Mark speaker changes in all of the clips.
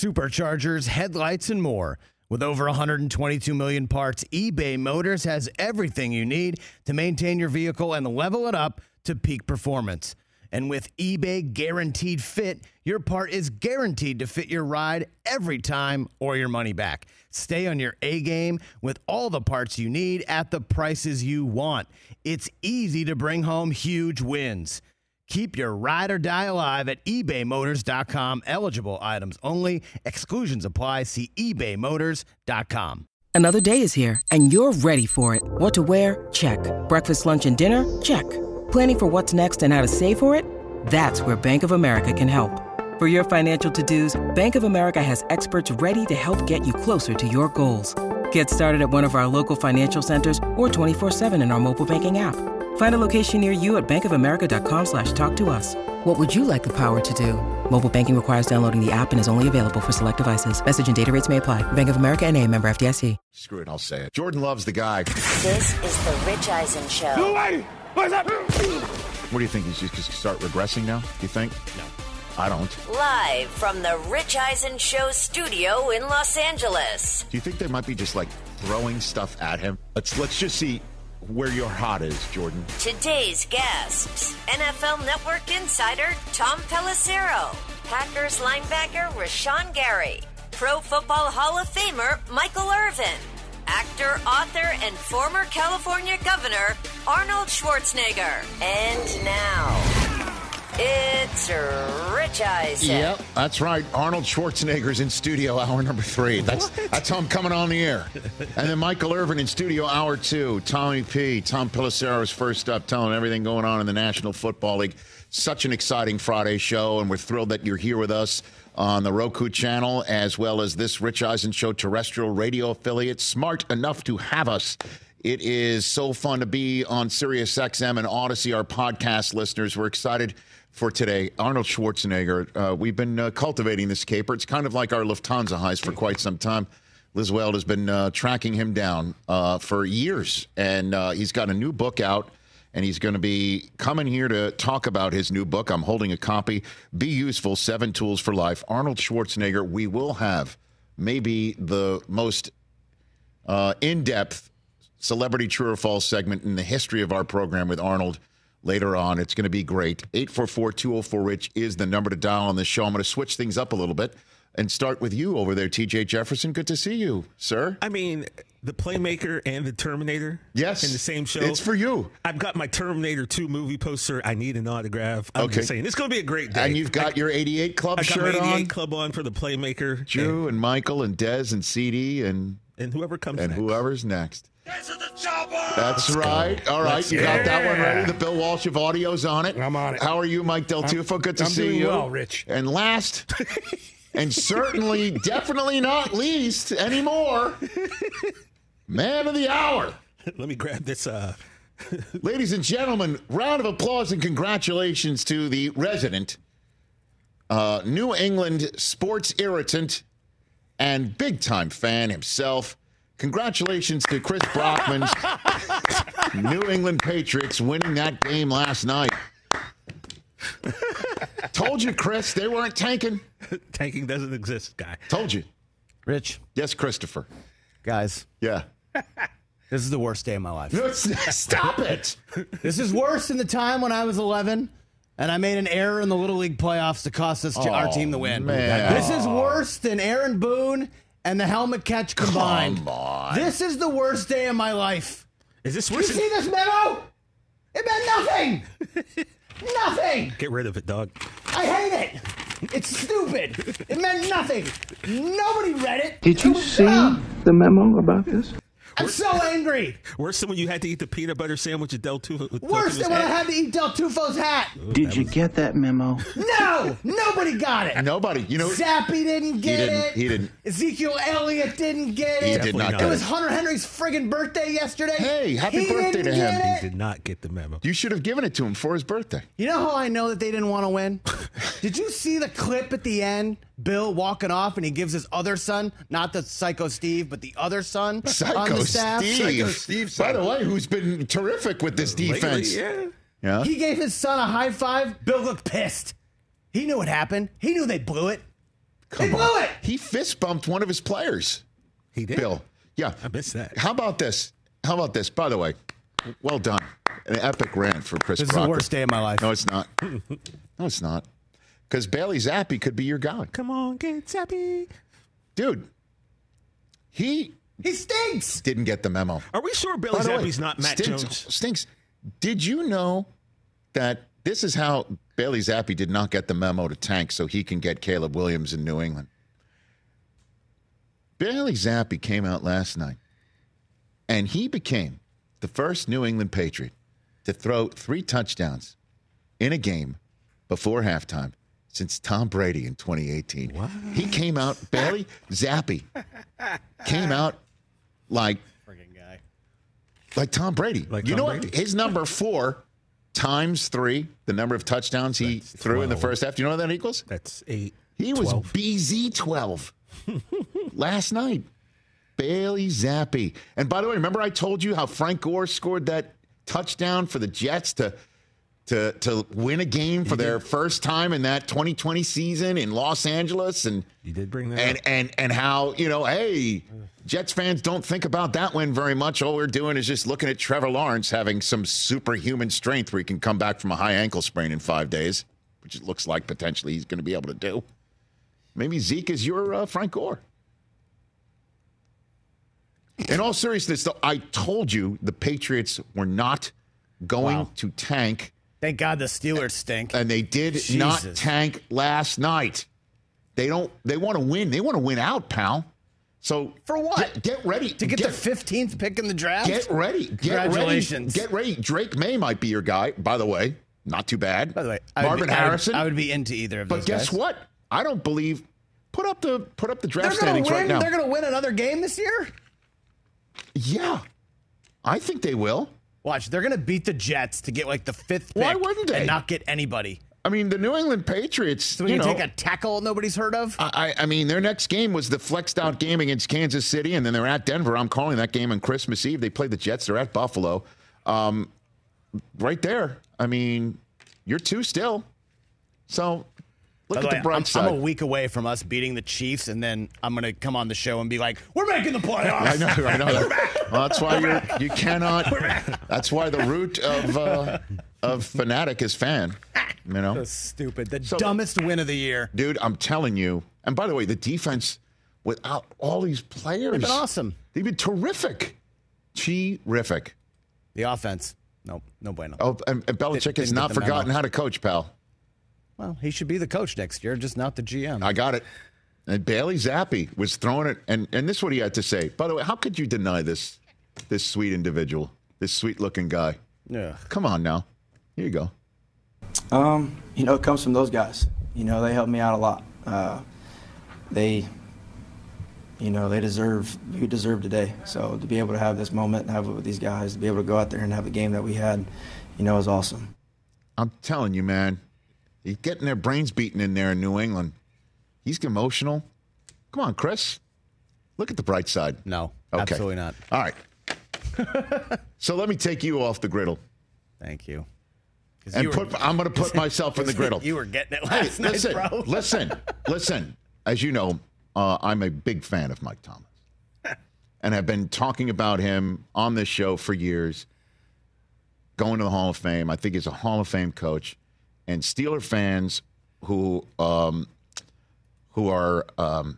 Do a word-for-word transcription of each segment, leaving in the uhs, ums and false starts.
Speaker 1: superchargers, headlights, and more. With over one hundred twenty-two million parts, eBay Motors has everything you need to maintain your vehicle and level it up to peak performance. And with eBay Guaranteed Fit, your part is guaranteed to fit your ride every time or your money back. Stay on your A-game with all the parts you need at the prices you want. It's easy to bring home huge wins. Keep your ride or die alive at ebay motors dot com. Eligible items only. Exclusions apply. See ebay motors dot com.
Speaker 2: Another day is here, and you're ready for it. What to wear? Check. Breakfast, lunch, and dinner? Check. Planning for what's next and how to save for it? That's where Bank of America can help. For your financial to-dos, Bank of America has experts ready to help get you closer to your goals. Get started at one of our local financial centers or twenty-four seven in our mobile banking app. Find a location near you at bankofamerica.com slash talk to us. What would you like the power to do? Mobile banking requires downloading the app and is only available for select devices. Message and data rates may apply. Bank of America N A, member F D I C.
Speaker 3: Screw it, I'll say it. Jordan Love's the guy.
Speaker 4: This is the Rich Eisen Show.
Speaker 5: No way! What's up?
Speaker 3: What do you think? He's just going to start regressing now? Do you think?
Speaker 1: No.
Speaker 3: I don't.
Speaker 4: Live from the Rich Eisen Show studio in Los Angeles.
Speaker 3: Do you think they might be just like throwing stuff at him? Let's let's just see where your heart is, Jordan.
Speaker 4: Today's guests, N F L Network insider Tom Pelissero, Packers linebacker Rashawn Gary, Pro Football Hall of Famer Michael Irvin, actor, author, and former California governor Arnold Schwarzenegger. And now, it's Rich Eisen.
Speaker 3: Yep, that's right. Arnold Schwarzenegger's in studio hour number three. That's
Speaker 1: What?
Speaker 3: that's how I'm coming on the air. And then Michael Irvin in studio hour two. Tommy P. Tom Pelissero is first up, telling everything going on in the National Football League. Such an exciting Friday show, and we're thrilled that you're here with us on the Roku channel, as well as this Rich Eisen Show terrestrial radio affiliate, smart enough to have us. It is so fun to be on Sirius X M and Odyssey, our podcast listeners. We're excited for today. Arnold Schwarzenegger, uh, we've been uh, cultivating this caper. It's kind of like our Lufthansa heist for quite some time. Liz Weld has been uh, tracking him down uh, for years, and uh, he's got a new book out, and he's going to be coming here to talk about his new book. I'm holding a copy. Be Useful, Seven Tools for Life. Arnold Schwarzenegger. We will have maybe the most uh, in-depth celebrity true or false segment in the history of our program with Arnold later on. It's going to be great. eight four four, two oh four, RICH is the number to dial on this show. I'm going to switch things up a little bit and start with you over there, T J Jefferson. Good to see you, sir.
Speaker 5: I mean, the Playmaker and the Terminator.
Speaker 3: Yes.
Speaker 5: In the same show.
Speaker 3: It's for you.
Speaker 5: I've got my Terminator two movie poster. I need an autograph. I'm
Speaker 3: Okay.
Speaker 5: just saying, it's going to be a great day.
Speaker 3: And you've got
Speaker 5: I,
Speaker 3: your eighty-eight Club
Speaker 5: I got
Speaker 3: shirt
Speaker 5: my eighty-eight
Speaker 3: on.
Speaker 5: Club on for the Playmaker.
Speaker 3: Drew
Speaker 5: and,
Speaker 3: and Michael and Dez and C D and,
Speaker 5: and whoever comes
Speaker 3: and
Speaker 5: next.
Speaker 3: whoever's next.
Speaker 6: This is the chopper!
Speaker 3: That's
Speaker 5: Let's
Speaker 3: right.
Speaker 5: go.
Speaker 3: All right.
Speaker 5: Let's
Speaker 3: you
Speaker 5: go.
Speaker 3: got that one
Speaker 6: Yeah.
Speaker 3: ready. The Bill Walsh of audio's on it.
Speaker 6: I'm on it.
Speaker 3: How are you, Mike Del Tufo? Good to
Speaker 6: I'm
Speaker 3: see
Speaker 6: doing
Speaker 3: you.
Speaker 6: well, Rich.
Speaker 3: And last, and certainly, definitely not least anymore, man of the hour.
Speaker 5: Let me grab this. Uh,
Speaker 3: Ladies and gentlemen, round of applause and congratulations to the resident uh, New England sports irritant and big-time fan himself. Congratulations to Chris Brockman's New England Patriots winning that game last night. Told you, Chris, they weren't tanking.
Speaker 5: tanking doesn't exist, guy.
Speaker 3: Told you.
Speaker 1: Rich,
Speaker 3: Yes, Christopher.
Speaker 1: guys,
Speaker 3: Yeah.
Speaker 1: this is the worst day of my life.
Speaker 3: No, it's- Stop it.
Speaker 1: This is worse than the time when I was eleven and I made an error in the Little League playoffs to cost us our team the win.
Speaker 3: man.
Speaker 1: This is worse than Aaron Boone and the helmet catch combined.
Speaker 3: Come on.
Speaker 1: This is the worst day of my life.
Speaker 5: Is this
Speaker 1: You
Speaker 5: worse?
Speaker 1: see this memo? It meant nothing. Nothing.
Speaker 5: Get rid of it, dog.
Speaker 1: I hate it. It's stupid. It meant nothing. Nobody read it.
Speaker 7: Did
Speaker 1: It
Speaker 7: you
Speaker 1: was
Speaker 7: see
Speaker 1: dumb.
Speaker 7: the memo about this?
Speaker 1: I'm so angry.
Speaker 5: Worse than when you had to eat the peanut butter sandwich at Del Tufo. with Del
Speaker 1: Worse
Speaker 5: Tufo's
Speaker 1: than when I
Speaker 5: hat?
Speaker 1: had to eat Del Tufo's hat.
Speaker 7: Did you get that memo?
Speaker 1: No, nobody got it.
Speaker 3: Nobody. You know,
Speaker 1: Zappy didn't get
Speaker 3: didn't-
Speaker 1: it.
Speaker 3: he didn't.
Speaker 1: Ezekiel Elliott didn't get
Speaker 3: he
Speaker 1: it.
Speaker 3: did not
Speaker 5: not.
Speaker 3: get
Speaker 1: It was
Speaker 3: it.
Speaker 1: Hunter Henry's friggin' birthday yesterday.
Speaker 3: Hey, happy
Speaker 1: He
Speaker 3: birthday
Speaker 1: didn't
Speaker 3: to him.
Speaker 1: get
Speaker 5: He
Speaker 1: it.
Speaker 5: did not get the memo.
Speaker 3: You should have given it to him for his birthday.
Speaker 1: You know how I know that they didn't want to win? Did you see the clip at the end? Bill walking off and he gives his other son, not the Psycho Steve, but the other son on
Speaker 3: Psycho
Speaker 1: the staff.
Speaker 3: Steve.
Speaker 6: Psycho Steve,
Speaker 3: By
Speaker 6: son.
Speaker 3: the way, who's been terrific with this defense.
Speaker 5: Lately, yeah.
Speaker 3: Yeah.
Speaker 1: He gave his son a high five. Bill looked pissed. He knew what happened. He knew they blew it.
Speaker 3: Come
Speaker 1: he
Speaker 3: on.
Speaker 1: blew it.
Speaker 3: He fist bumped one of his players.
Speaker 5: He did.
Speaker 3: Bill. Yeah.
Speaker 5: I missed that.
Speaker 3: How about this? How about this? By the way, well done. An epic rant for Chris
Speaker 1: This is
Speaker 3: Crocker.
Speaker 1: the worst day of my life.
Speaker 3: No, it's not. No, it's not. Because Bailey Zappi could be your guy.
Speaker 5: Come on, get Zappy.
Speaker 3: Dude, he
Speaker 1: He stinks.
Speaker 3: didn't get the memo.
Speaker 5: Are we sure Billy
Speaker 3: By the way,
Speaker 5: Zappi's not Matt
Speaker 3: stinks,
Speaker 5: Jones?
Speaker 3: Stinks. Did you know that this is how Bailey Zappi did not get the memo to tank so he can get Caleb Williams in New England? Bailey Zappi came out last night, and he became the first New England Patriot to throw three touchdowns in a game before halftime since Tom Brady in twenty eighteen. What? He came out, Bailey Zappi came out like
Speaker 1: Friggin' guy.
Speaker 3: like Tom Brady.
Speaker 5: Like
Speaker 3: you
Speaker 5: Tom
Speaker 3: know
Speaker 5: Brady?
Speaker 3: what? His number four times three, the number of touchdowns he
Speaker 5: That's
Speaker 3: threw in the
Speaker 5: twelve.
Speaker 3: first half. Do you know what that equals?
Speaker 5: That's eight.
Speaker 3: He was
Speaker 5: twelve.
Speaker 3: B Z twelve last night. Bailey Zappi. And by the way, remember I told you how Frank Gore scored that touchdown for the Jets to to to win a game for their first time in that twenty twenty season in Los Angeles, and
Speaker 5: You did bring that
Speaker 3: and
Speaker 5: up.
Speaker 3: and and how, you know, hey, Jets fans don't think about that win very much. All we're doing is just looking at Trevor Lawrence having some superhuman strength where he can come back from a high ankle sprain in five days, which it looks like potentially he's going to be able to do. Maybe Zeke is your uh, Frank Gore. In all seriousness, though, I told you the Patriots were not going
Speaker 1: Wow.
Speaker 3: to tank,
Speaker 1: Thank God the Steelers stink.
Speaker 3: and they did not
Speaker 1: Jesus.
Speaker 3: tank last night. They don't. They want to win. They want to win out, pal. So
Speaker 1: For what?
Speaker 3: Get, get ready
Speaker 1: to get, the fifteenth pick in the draft?
Speaker 3: Get ready. Get
Speaker 1: Congratulations.
Speaker 3: Ready. Get ready. Drake May might be your guy. By the way, not too bad.
Speaker 1: By the way, I would
Speaker 3: Marvin
Speaker 1: be- I would-
Speaker 3: Harrison.
Speaker 1: I would, be into either of
Speaker 3: but
Speaker 1: those
Speaker 3: guess
Speaker 1: guys.
Speaker 3: what? I don't believe. Put up the put up the draft
Speaker 1: They're going
Speaker 3: standings
Speaker 1: to win.
Speaker 3: right now.
Speaker 1: They're going to win another game this year?
Speaker 3: Yeah, I think they will.
Speaker 1: Watch, they're going to beat the Jets to get like the fifth pick.
Speaker 3: Why wouldn't they?
Speaker 1: And not get anybody.
Speaker 3: I mean, the New England Patriots.
Speaker 1: So we
Speaker 3: you
Speaker 1: can
Speaker 3: know,
Speaker 1: take a tackle nobody's heard of?
Speaker 3: I, I mean, their next game was the flexed out game against Kansas City, and then they're at Denver. I'm calling that game on Christmas Eve. They play the Jets. They're at Buffalo. Um, right there. I mean, you're two still. So look
Speaker 1: By the
Speaker 3: at
Speaker 1: way,
Speaker 3: the bright
Speaker 1: I'm,
Speaker 3: side.
Speaker 1: I'm a week away from us beating the Chiefs, and then I'm going to come on the show and be like, we're making the playoffs.
Speaker 3: I know, I know. That. Well, that's why you're you cannot. That's why the root of uh, of fanatic is fan. You know,
Speaker 1: That's stupid. The
Speaker 3: So-
Speaker 1: dumbest win of the year.
Speaker 3: dude. I'm telling you. And by the way, the defense without all these players,
Speaker 1: They've been awesome.
Speaker 3: They've been terrific, terrific.
Speaker 1: The offense. Nope, no bueno.
Speaker 3: Oh, and, and Belichick
Speaker 1: Didn't
Speaker 3: has
Speaker 1: get
Speaker 3: not
Speaker 1: the
Speaker 3: forgotten
Speaker 1: memo.
Speaker 3: how to coach, pal.
Speaker 1: Well, he should be the coach next year, just not the G M.
Speaker 3: I got it. And Bailey Zappi was throwing it, and, and this is what he had to say. By the way, how could you deny this this sweet individual, this sweet-looking guy?
Speaker 1: Yeah.
Speaker 3: Come on now. Here you go.
Speaker 6: Um, you know, it comes from those guys. You know, they helped me out a lot. Uh, they, you know, they deserve, we deserve today. So to be able to have this moment and have it with these guys, to be able to go out there and have the game that we had, you know, is awesome.
Speaker 3: I'm telling you, man, he's getting their brains beaten in there in New England. He's emotional. Come on, Chris. Look at the bright side.
Speaker 1: No,
Speaker 3: Okay.
Speaker 1: absolutely not.
Speaker 3: All right. So let me take you off the griddle.
Speaker 1: Thank you. 'Cause
Speaker 3: And
Speaker 1: you
Speaker 3: put,
Speaker 1: were-
Speaker 3: I'm going to put myself in the griddle.
Speaker 1: You were getting it
Speaker 3: Hey,
Speaker 1: last night,
Speaker 3: listen,
Speaker 1: bro.
Speaker 3: listen, listen. As you know, uh, I'm a big fan of Mike Thomas, and have been talking about him on this show for years. Going to the Hall of Fame, I think he's a Hall of Fame coach, and Steeler fans who um, who are, um,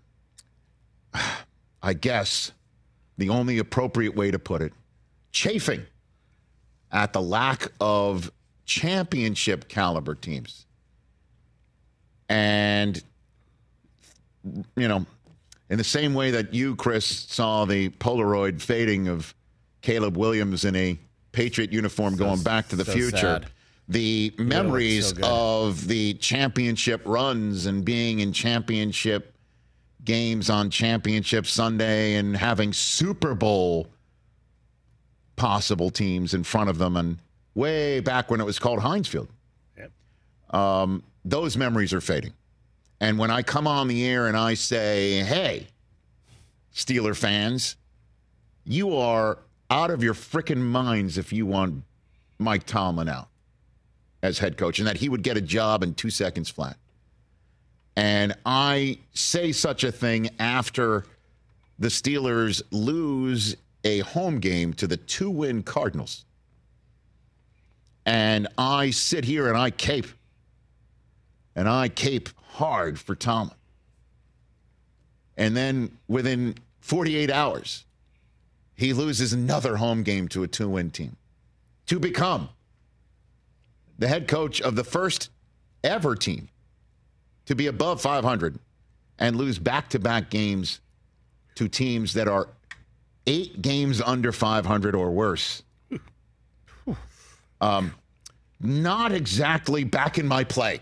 Speaker 3: I guess, the only appropriate way to put it, chafing at the lack of championship caliber teams. And, you know, in the same way that you, Chris, saw the Polaroid fading of Caleb Williams in a Patriot uniform going back to the
Speaker 1: so
Speaker 3: future,
Speaker 1: sad.
Speaker 3: the memories
Speaker 1: so good.
Speaker 3: of the championship runs and being in championship games on Championship Sunday and having Super Bowl possible teams in front of them, and way back when it was called Heinz Field.
Speaker 1: Yep.
Speaker 3: Um, those memories are fading. And when I come on the air and I say, hey, Steeler fans, you are out of your freaking minds if you want Mike Tomlin out as head coach and that he would get a job in two seconds flat. And I say such a thing after the Steelers lose a home game to the two-win Cardinals. And I sit here and I cape. And I cape hard for Tomlin. And then within forty-eight hours, he loses another home game to a two-win team to become the head coach of the first ever team to be above five hundred and lose back-to-back games to teams that are eight games under five hundred or worse. Um, not exactly back in my play.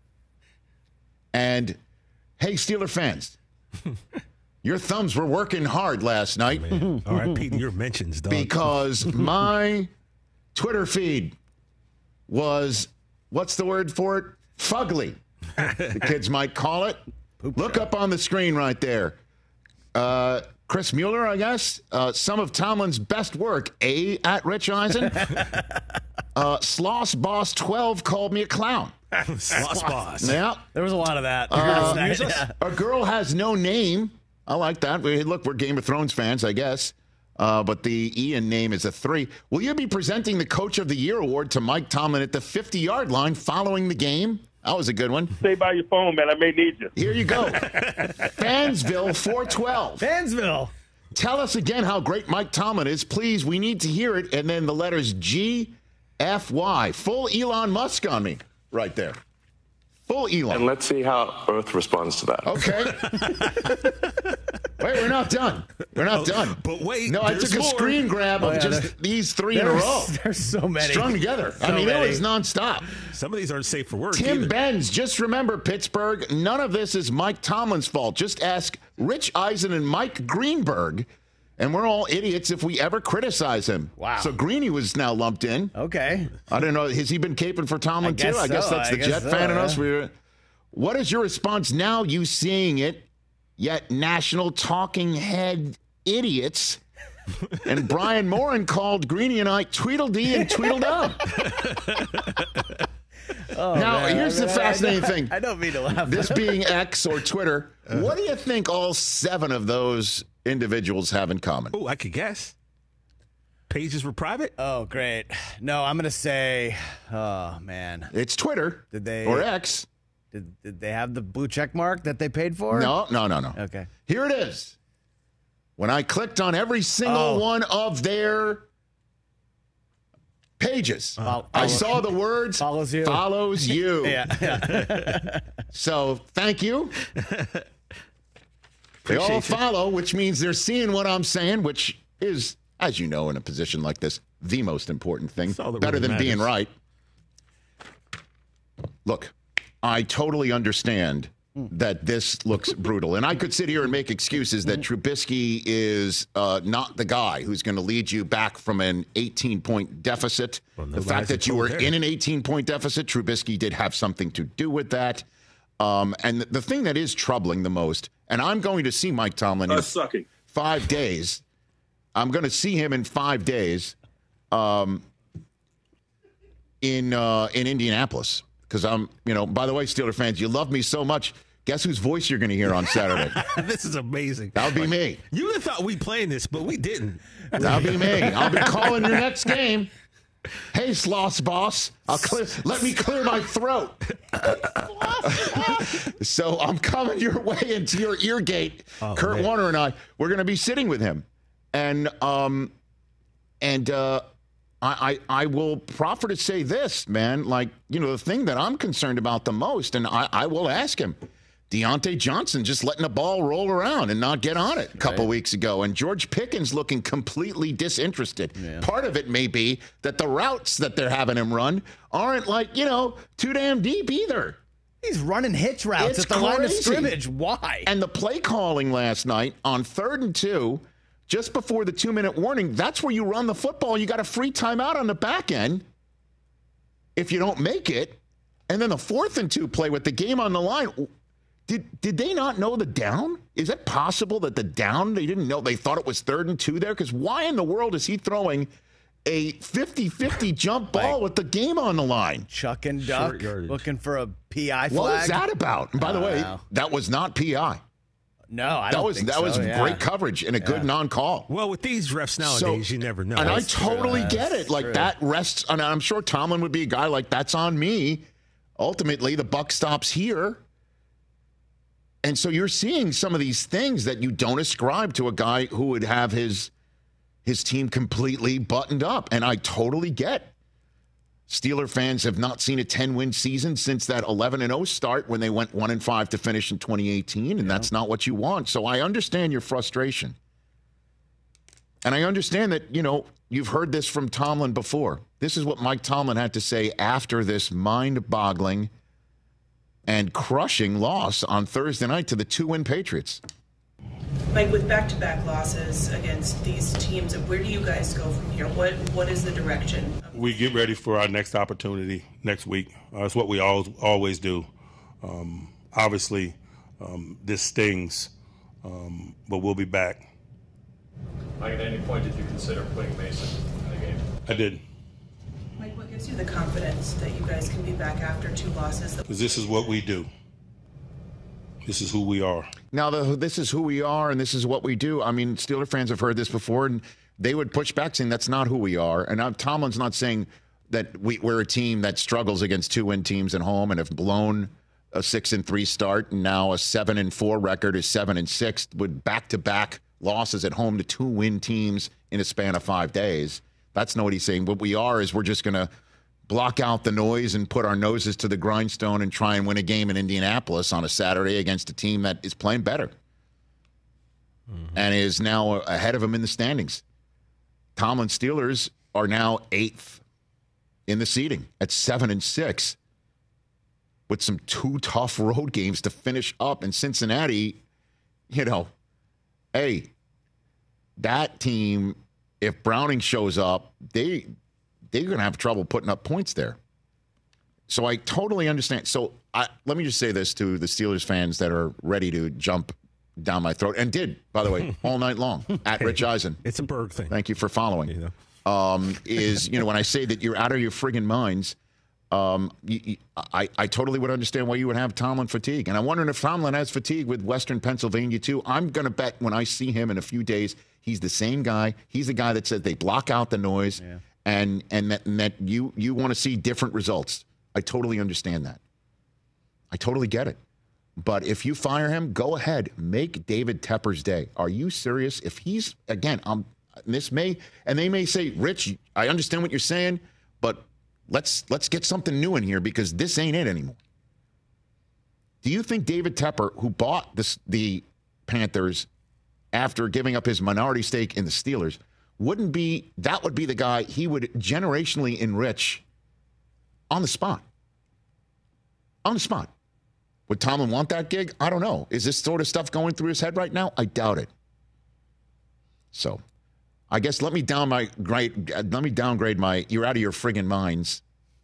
Speaker 3: And, hey, Steeler fans, your thumbs were working hard last night.
Speaker 5: Oh, all right, Pete, your mentions, dog.
Speaker 3: Because my Twitter feed was, what's the word for it? Fugly. The kids might call it. Poop Look shot. Up on the screen right there. Uh, Chris Mueller, I guess. Uh, some of Tomlin's best work. A at Rich Eisen. uh, Sloss Boss twelve called me a clown.
Speaker 5: Sloss Boss.
Speaker 3: Yeah.
Speaker 1: There was a lot of that.
Speaker 3: Uh,
Speaker 1: yeah.
Speaker 3: A girl has no name. I like that. We, look, we're Game of Thrones fans, I guess. Uh, but the Ian name is a three. Will you be presenting the Coach of the Year award to Mike Tomlin at the fifty-yard line following the game? That was a good one.
Speaker 8: Stay by your phone, man. I may need you.
Speaker 3: Here you go. Fansville four twelve.
Speaker 1: Fansville.
Speaker 3: Tell us again how great Mike Tomlin is. Please, we need to hear it. And then the letters G, F, Y. Full Elon Musk on me right there. Full Elon.
Speaker 9: And let's see how Earth responds to that.
Speaker 3: Okay. Wait, we're not done. We're not
Speaker 5: oh,
Speaker 3: done.
Speaker 5: But wait,
Speaker 3: no, I took a
Speaker 5: more.
Speaker 3: screen grab
Speaker 1: oh,
Speaker 3: of
Speaker 1: yeah,
Speaker 3: just these three in a row.
Speaker 1: There's so many.
Speaker 3: Strung together.
Speaker 1: So
Speaker 3: I mean,
Speaker 1: many.
Speaker 3: it was nonstop.
Speaker 5: Some of these aren't safe for work
Speaker 3: Tim
Speaker 5: either.
Speaker 3: Benz, just remember, Pittsburgh, none of this is Mike Tomlin's fault. Just ask Rich Eisen and Mike Greenberg, and we're all idiots if we ever criticize him.
Speaker 1: Wow.
Speaker 3: So Greeny was now lumped in.
Speaker 1: Okay.
Speaker 3: I don't know. Has he been caping for Tomlin,
Speaker 1: I guess
Speaker 3: too? I guess
Speaker 1: so.
Speaker 3: that's
Speaker 1: I
Speaker 3: the
Speaker 1: guess
Speaker 3: Jet
Speaker 1: so,
Speaker 3: fan in
Speaker 1: yeah.
Speaker 3: us. We're, what is your response now, you seeing it, yet national talking head idiots? And Brian Moran called Greeny and I Tweedledee and Tweedledum.
Speaker 1: Oh,
Speaker 3: now,
Speaker 1: man.
Speaker 3: here's
Speaker 1: I
Speaker 3: the
Speaker 1: mean,
Speaker 3: fascinating
Speaker 1: I
Speaker 3: thing.
Speaker 1: I don't mean to laugh.
Speaker 3: This being X or Twitter, uh-huh. What do you think all seven of those individuals have in common?
Speaker 5: Oh, I could guess. Pages were private?
Speaker 1: Oh, great. No, I'm going to say, oh, man.
Speaker 3: It's Twitter.
Speaker 1: Did they,
Speaker 3: or X.
Speaker 1: Did, did they have the blue check mark that they paid for?
Speaker 3: No, no, no, no.
Speaker 1: Okay.
Speaker 3: Here it is. When I clicked on every single
Speaker 1: oh.
Speaker 3: one of their pages,
Speaker 1: uh,
Speaker 3: I saw the words
Speaker 1: follows you.
Speaker 3: Follows you.
Speaker 1: yeah. yeah.
Speaker 3: So thank you. They all
Speaker 5: you.
Speaker 3: follow, which means they're seeing what I'm saying, which is, as you know, in a position like this, the most important thing. Better
Speaker 5: really
Speaker 3: than
Speaker 5: matters.
Speaker 3: being right. Look, I totally understand that this looks brutal. And I could sit here and make excuses that Trubisky is uh, not the guy who's going to lead you back from an eighteen-point deficit.
Speaker 5: Well, no
Speaker 3: the fact that you were
Speaker 5: there.
Speaker 3: in an eighteen-point deficit, Trubisky did have something to do with that. Um, and the thing that is troubling the most, and I'm going to see Mike Tomlin in
Speaker 8: sucking.
Speaker 3: five days. I'm going to see him in five days um, in uh, in Indianapolis. Because I'm, you know, by the way, Steeler fans, you love me so much. Guess whose voice you're going to hear on Saturday?
Speaker 5: This is amazing.
Speaker 3: That'll be me.
Speaker 5: You would have thought we playing this, but we didn't.
Speaker 3: That'll be me. I'll be calling your next game. Hey, Sloss Boss, I'll clear, let me clear my throat. So I'm coming your way into your ear gate.
Speaker 5: Oh,
Speaker 3: Kurt
Speaker 5: man.
Speaker 3: Warner and I, we're going to be sitting with him. And um, and uh, I, I I will proffer to say this, man. Like, you know, the thing that I'm concerned about the most, and I, I will ask him, Deontay Johnson just letting the ball roll around and not get on it a couple
Speaker 1: right.
Speaker 3: weeks ago. And George Pickens looking completely disinterested.
Speaker 1: Yeah.
Speaker 3: Part of it may be that the routes that they're having him run aren't like, you know, too damn deep either.
Speaker 1: He's running hitch routes
Speaker 3: It's
Speaker 1: at the line of
Speaker 3: crazy.
Speaker 1: scrimmage. Why?
Speaker 3: And the play calling last night on third and two, just before the two-minute warning, that's where you run the football. You got a free timeout on the back end if you don't make it. And then the fourth and two play with the game on the line. Did did they not know the down? Is it possible that the down, they didn't know? They thought it was third and two there? Because why in the world is he throwing a fifty-fifty jump ball like, with the game on the line.
Speaker 1: Chuck and duck, looking for a P I flag.
Speaker 3: What was that about? And by the way, know. that was not P I.
Speaker 1: No, I
Speaker 3: that
Speaker 1: don't
Speaker 3: was
Speaker 1: think
Speaker 3: that
Speaker 1: so,
Speaker 3: was
Speaker 1: yeah.
Speaker 3: great coverage and a yeah. good non-call.
Speaker 5: Well, with these refs nowadays, so, you never know.
Speaker 3: And
Speaker 5: that's
Speaker 3: I totally
Speaker 1: true.
Speaker 3: get it.
Speaker 1: That's
Speaker 3: like
Speaker 1: true.
Speaker 3: that rests. And I'm sure Tomlin would be a guy like that's on me. Ultimately, the buck stops here. And so you're seeing some of these things that you don't ascribe to a guy who would have his his team completely buttoned up. And I totally get. Steeler fans have not seen a ten-win season since that eleven and oh start when they went one and five to finish in twenty eighteen, and yeah. that's not what you want. So I understand your frustration. And I understand that, you know, you've heard this from Tomlin before. This is what Mike Tomlin had to say after this mind-boggling and crushing loss on Thursday night to the two-win Patriots.
Speaker 10: Mike, with back-to-back losses against these teams, where do you guys go from here? What What is the direction?
Speaker 8: We get ready for our next opportunity next week. Uh, it's what we always, always do. Um, obviously, um, this stings, um, but we'll be back.
Speaker 11: Mike, at any point did you consider putting Mason in the game?
Speaker 8: I did.
Speaker 10: Mike, what gives you the confidence that you guys can be back after two losses?
Speaker 8: Because this is what we do. This is who we are.
Speaker 3: Now, the, this is who we are, and this is what we do. I mean, Steeler fans have heard this before, and they would push back saying that's not who we are. And I'm, Tomlin's not saying that we, we're a team that struggles against two-win teams at home and have blown a six and three start, and now a seven and four record is seven and six with back-to-back losses at home to two-win teams in a span of five days. That's not what he's saying. What we are is we're just going to block out the noise and put our noses to the grindstone and try and win a game in Indianapolis on a Saturday against a team that is playing better mm-hmm. and is now ahead of them in the standings. Tomlin Steelers are now eighth in the seeding at seven and six with some two tough road games to finish up. In Cincinnati, you know, hey, that team, if Browning shows up, they they're going to have trouble putting up points there. So I totally understand. So I, let me just say this to the Steelers fans that are ready to jump down my throat, and did, by the way, all night long, at Rich Eisen.
Speaker 5: It's a Berg thing.
Speaker 3: Thank you for following.
Speaker 5: You know.
Speaker 3: Um, is, you know, when I say that you're out of your friggin' minds, um, you, you, I, I totally would understand why you would have Tomlin fatigue. And I'm wondering if Tomlin has fatigue with Western Pennsylvania, too. I'm going to bet when I see him in a few days, he's the same guy. He's the guy that says they block out the noise. Yeah. And and that, and that you you want to see different results. I totally understand that. I totally get it. But if you fire him, go ahead. Make David Tepper's day. Are you serious? If he's, again, um, this may, and they may say, Rich, I understand what you're saying, but let's let's get something new in here because this ain't it anymore. Do you think David Tepper, who bought this, the Panthers after giving up his minority stake in the Steelers, wouldn't be, that would be the guy he would generationally enrich on the spot. On the spot. Would Tomlin want that gig? I don't know. Is this sort of stuff going through his head right now? I doubt it. So, I guess let me down my grade, let me downgrade my, you're out of your friggin' minds.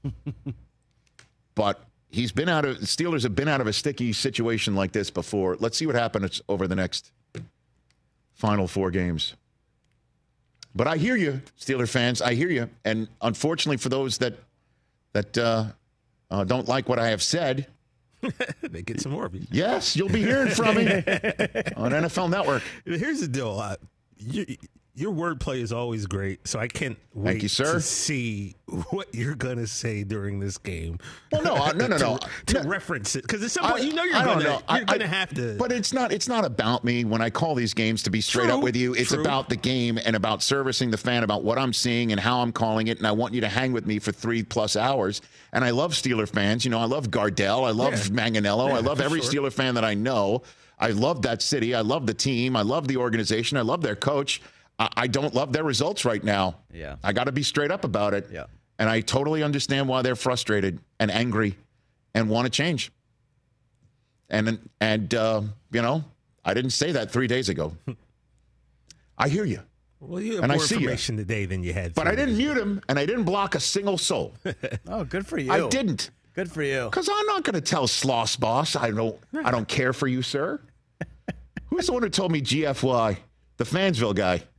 Speaker 3: But he's been out of, the Steelers have been out of a sticky situation like this before. Let's see what happens over the next final four games. But I hear you, Steeler fans. I hear you. And unfortunately for those that that uh, uh, don't like what I have said.
Speaker 5: They get some more of you.
Speaker 3: Yes, you'll be hearing from me on N F L Network.
Speaker 5: Here's the deal. Uh, you, your wordplay is always great, so I can't wait
Speaker 3: Thank you, sir.
Speaker 5: to see what you're going to say during this game.
Speaker 3: Well, no, uh, no, no, no.
Speaker 5: to, to
Speaker 3: no.
Speaker 5: reference it, because at some point,
Speaker 3: I,
Speaker 5: you know you're
Speaker 3: going
Speaker 5: to have to.
Speaker 3: But it's not. It's not about me when I call these games. To be straight
Speaker 5: True,
Speaker 3: up with you, it's
Speaker 5: true.
Speaker 3: about the game and about servicing the fan, about what I'm seeing and how I'm calling it. And I want you to hang with me for three plus hours. And I love Steeler fans. You know, I love Gardell. I love
Speaker 5: yeah.
Speaker 3: Manganiello.
Speaker 5: Yeah,
Speaker 3: I love every
Speaker 5: sure.
Speaker 3: Steeler fan that I know. I love that city. I love the team. I love the organization. I love their coach. I don't love their results right now.
Speaker 1: Yeah.
Speaker 3: I got to be straight up about it.
Speaker 1: Yeah.
Speaker 3: And I totally understand why they're frustrated and angry and want to change. And, and uh, you know, I didn't say that three days ago. I hear you.
Speaker 5: Well, you have
Speaker 3: and
Speaker 5: more
Speaker 3: I see
Speaker 5: information
Speaker 3: you.
Speaker 5: today than you had.
Speaker 3: But I didn't mute him, and I didn't block a single soul.
Speaker 1: Oh, good for you.
Speaker 3: I didn't.
Speaker 1: Good for you.
Speaker 3: Because I'm not going to tell Sloss Boss I don't, I don't care for you, sir. Who's the one who told me G F Y? The Fansville guy.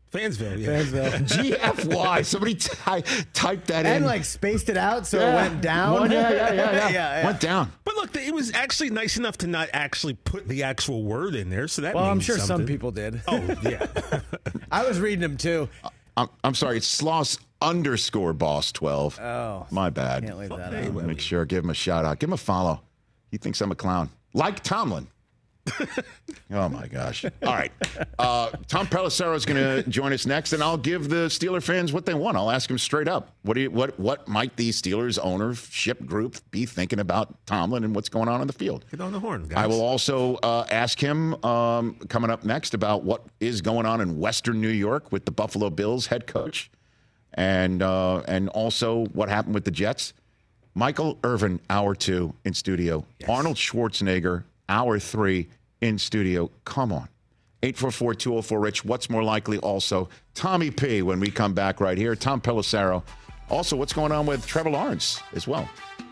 Speaker 5: Fansville, yeah.
Speaker 1: Fansville.
Speaker 3: G F Y. Somebody ty- typed that in.
Speaker 1: And like spaced it out so
Speaker 3: Yeah.
Speaker 1: it went down.
Speaker 3: One- yeah, yeah, yeah, yeah.
Speaker 1: yeah, yeah.
Speaker 3: Went down.
Speaker 5: But look, it was actually nice enough to not actually put the actual word in there, so that
Speaker 1: Well, I'm
Speaker 5: means
Speaker 1: sure
Speaker 5: something.
Speaker 1: some people did.
Speaker 5: Oh, yeah.
Speaker 1: I was reading them too.
Speaker 3: I'm, I'm sorry. It's Sloss underscore boss twelve.
Speaker 1: Oh.
Speaker 3: My bad.
Speaker 1: Can't leave that
Speaker 5: Hey,
Speaker 1: out.
Speaker 5: well,
Speaker 3: Make sure. Give him a shout out. Give him a follow. He thinks I'm a clown. Like Tomlin. Oh, my gosh. All right. Uh, Tom Pelissero is going to join us next, and I'll give the Steeler fans what they want. I'll ask them straight up. What do you, what what might the Steelers ownership group be thinking about Tomlin and what's going on in the field?
Speaker 5: Get on the horn, guys.
Speaker 3: I will also uh, ask him um, coming up next about what is going on in Western New York with the Buffalo Bills head coach, and uh, and also what happened with the Jets. Michael Irvin, hour two in studio.
Speaker 5: Yes.
Speaker 3: Arnold Schwarzenegger, hour three in studio. Come on. eight four four, two oh four, Rich. What's more likely? Also, Tommy P when we come back right here. Tom Pelissero. Also, what's going on with Trevor Lawrence as well?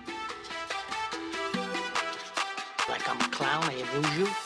Speaker 12: Like I'm a clown, I amuse you.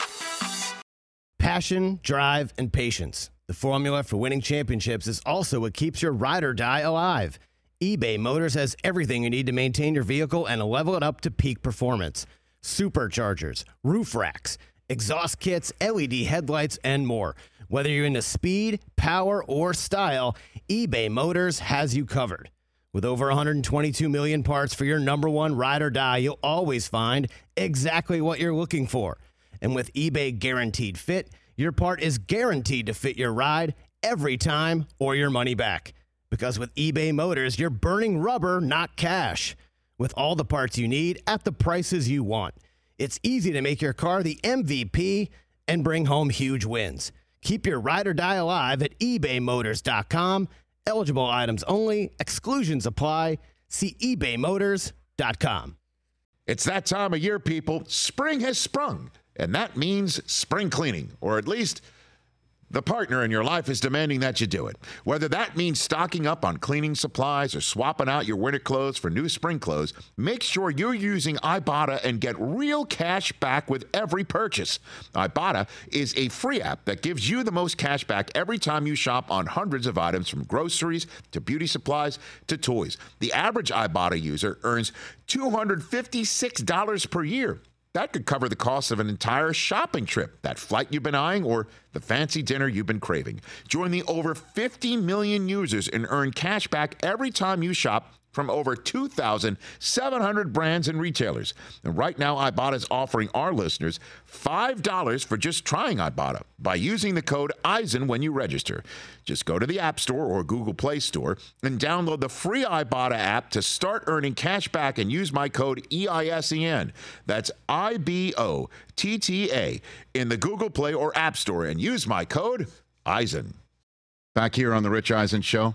Speaker 1: Passion, drive, and patience. The formula for winning championships is also what keeps your ride or die alive. eBay Motors has everything you need to maintain your vehicle and level it up to peak performance. Superchargers, roof racks, exhaust kits, L E D headlights, and more. Whether you're into speed, power, or style, eBay Motors has you covered. With over one hundred twenty-two million parts for your number one ride or die, you'll always find exactly what you're looking for. And with eBay Guaranteed Fit, your part is guaranteed to fit your ride every time or your money back. Because with eBay Motors, you're burning rubber, not cash. With all the parts you need at the prices you want. It's easy to make your car the M V P and bring home huge wins. Keep your ride or die alive at ebay motors dot com. Eligible items only. Exclusions apply. See ebay motors dot com.
Speaker 3: It's that time of year, people. Spring has sprung, and that means spring cleaning, or at least the partner in your life is demanding that you do it. Whether that means stocking up on cleaning supplies or swapping out your winter clothes for new spring clothes, make sure you're using Ibotta and get real cash back with every purchase. Ibotta is a free app that gives you the most cash back every time you shop on hundreds of items, from groceries to beauty supplies to toys. The average Ibotta user earns two hundred fifty-six dollars per year. That could cover the cost of an entire shopping trip, that flight you've been eyeing, or the fancy dinner you've been craving. Join the over fifty million users and earn cash back every time you shop from over two thousand seven hundred brands and retailers. And right now, Ibotta is offering our listeners five dollars for just trying Ibotta by using the code EISEN when you register. Just go to the App Store or Google Play Store and download the free Ibotta app to start earning cash back and use my code E I S E N. That's I B O T T A in the Google Play or App Store, and use my code EISEN. Back here on the Rich Eisen Show.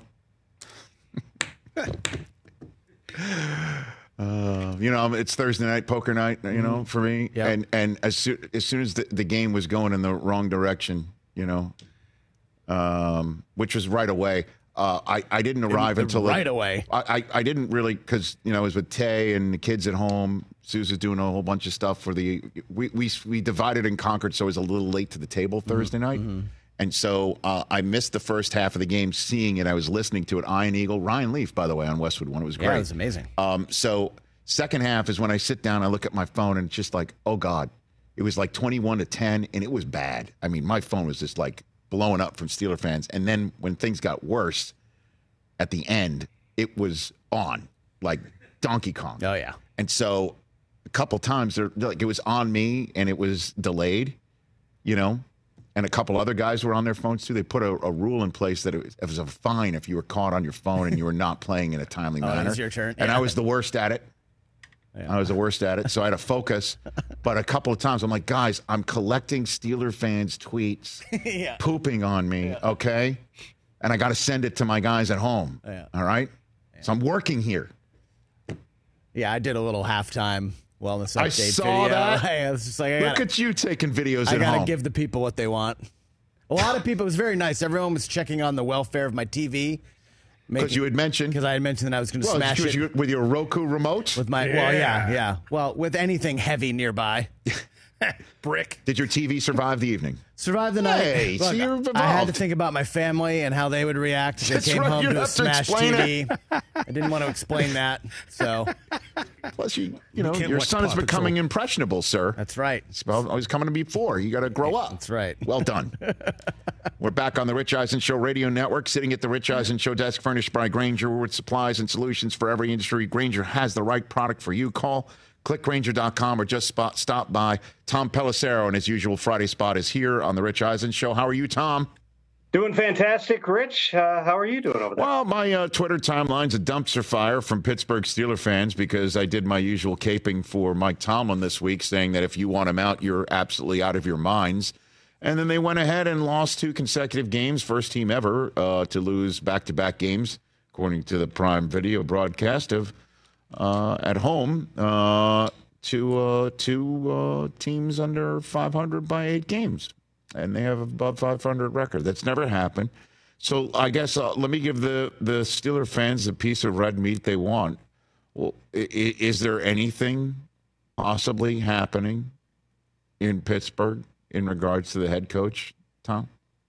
Speaker 3: Uh, you know, it's Thursday night, poker night, you know, for me.
Speaker 1: Yep.
Speaker 3: And and as, soo- as soon as the, the game was going in the wrong direction, you know, um, which was right away, uh, I, I didn't arrive
Speaker 1: In-
Speaker 3: until...
Speaker 1: right
Speaker 3: the,
Speaker 1: away.
Speaker 3: I, I, I didn't really, because, you know, I was with Tay and the kids at home. Suze was doing a whole bunch of stuff for the... We, we, we divided and conquered, so I was a little late to the table Thursday night.
Speaker 1: Mm-hmm.
Speaker 3: And so uh, I missed the first half of the game, seeing it. I was listening to it. Iron Eagle, Ryan Leaf, by the way, on Westwood One. It was great.
Speaker 1: Yeah, it was amazing.
Speaker 3: Um, so second half is when I sit down, I look at my phone, and it's just like, oh, God. It was like twenty-one to ten, and it was bad. I mean, my phone was just like blowing up from Steeler fans. And then when things got worse at the end, it was on, like Donkey Kong.
Speaker 1: Oh, yeah.
Speaker 3: And so a couple times, there, like it was on me, and it was delayed, you know. And a couple other guys were on their phones, too. They put a, a rule in place that it was, it was a fine if you were caught on your phone and you were not playing in a timely
Speaker 1: Oh,
Speaker 3: manner.
Speaker 1: it was your turn.
Speaker 3: And
Speaker 1: Yeah.
Speaker 3: I was the worst at it.
Speaker 1: Yeah.
Speaker 3: I was the worst at it, so I had to focus. But a couple of times, I'm like, guys, I'm collecting Steeler fans' tweets
Speaker 1: Yeah.
Speaker 3: pooping on me,
Speaker 1: Yeah.
Speaker 3: okay? And I got to send it to my guys at home,
Speaker 1: Yeah.
Speaker 3: all right? So I'm working here.
Speaker 1: Yeah, I did a little halftime wellness update
Speaker 3: I saw
Speaker 1: video.
Speaker 3: that.
Speaker 1: I was just like, I
Speaker 3: Look
Speaker 1: gotta,
Speaker 3: at you taking videos
Speaker 1: I
Speaker 3: at
Speaker 1: gotta
Speaker 3: home.
Speaker 1: give the people what they want. A lot of people, it was very nice. Everyone was checking on the welfare of my T V.
Speaker 3: Because you had mentioned.
Speaker 1: Because I had mentioned that I was going to
Speaker 3: Well,
Speaker 1: smash it
Speaker 3: you, with your Roku remote?
Speaker 1: with my. Well, yeah, yeah. Well, with anything heavy nearby.
Speaker 8: Brick.
Speaker 3: Did your T V survive the evening?
Speaker 1: Survive the night.
Speaker 3: Hey,
Speaker 1: Look,
Speaker 3: so you're
Speaker 1: I had to
Speaker 3: involved.
Speaker 1: think about my family and how they would react if they
Speaker 3: That's
Speaker 1: came
Speaker 3: right,
Speaker 1: home
Speaker 3: you
Speaker 1: to a
Speaker 3: have to
Speaker 1: smash T
Speaker 3: explain
Speaker 1: V. I didn't want to explain that. So,
Speaker 3: Plus, you you know,
Speaker 8: can't
Speaker 3: your
Speaker 8: watch
Speaker 3: son is
Speaker 8: Paw
Speaker 3: becoming
Speaker 8: Patrol.
Speaker 3: impressionable, sir.
Speaker 1: that's right.
Speaker 3: It's about always coming to be four. You got to grow up.
Speaker 1: That's right.
Speaker 3: Well done. We're back on the Rich Eisen Show radio network, sitting at the Rich Eisen Show desk, furnished by Grainger with supplies and solutions for every industry. Grainger has the right product for you. Call click Grainger dot com or just spot, stop by. Tom Pelissero and his usual Friday spot is here on the Rich Eisen Show. How are you, Tom?
Speaker 13: Doing fantastic, Rich. Uh, how are you doing over there?
Speaker 3: Well, my uh, Twitter timeline's a dumpster fire from Pittsburgh Steelers fans because I did my usual caping for Mike Tomlin this week, saying that if you want him out, you're absolutely out of your minds. And then they went ahead and lost two consecutive games, first team ever uh, to lose back-to-back games, according to the Prime Video broadcast of uh, at home uh, to uh, two uh, teams under five hundred by eight games. And they have above five hundred record. That's never happened. So I guess uh, let me give the, the Steeler fans the piece of red meat they want. Well, i- is there anything possibly happening in Pittsburgh in regards to the head coach, Tom?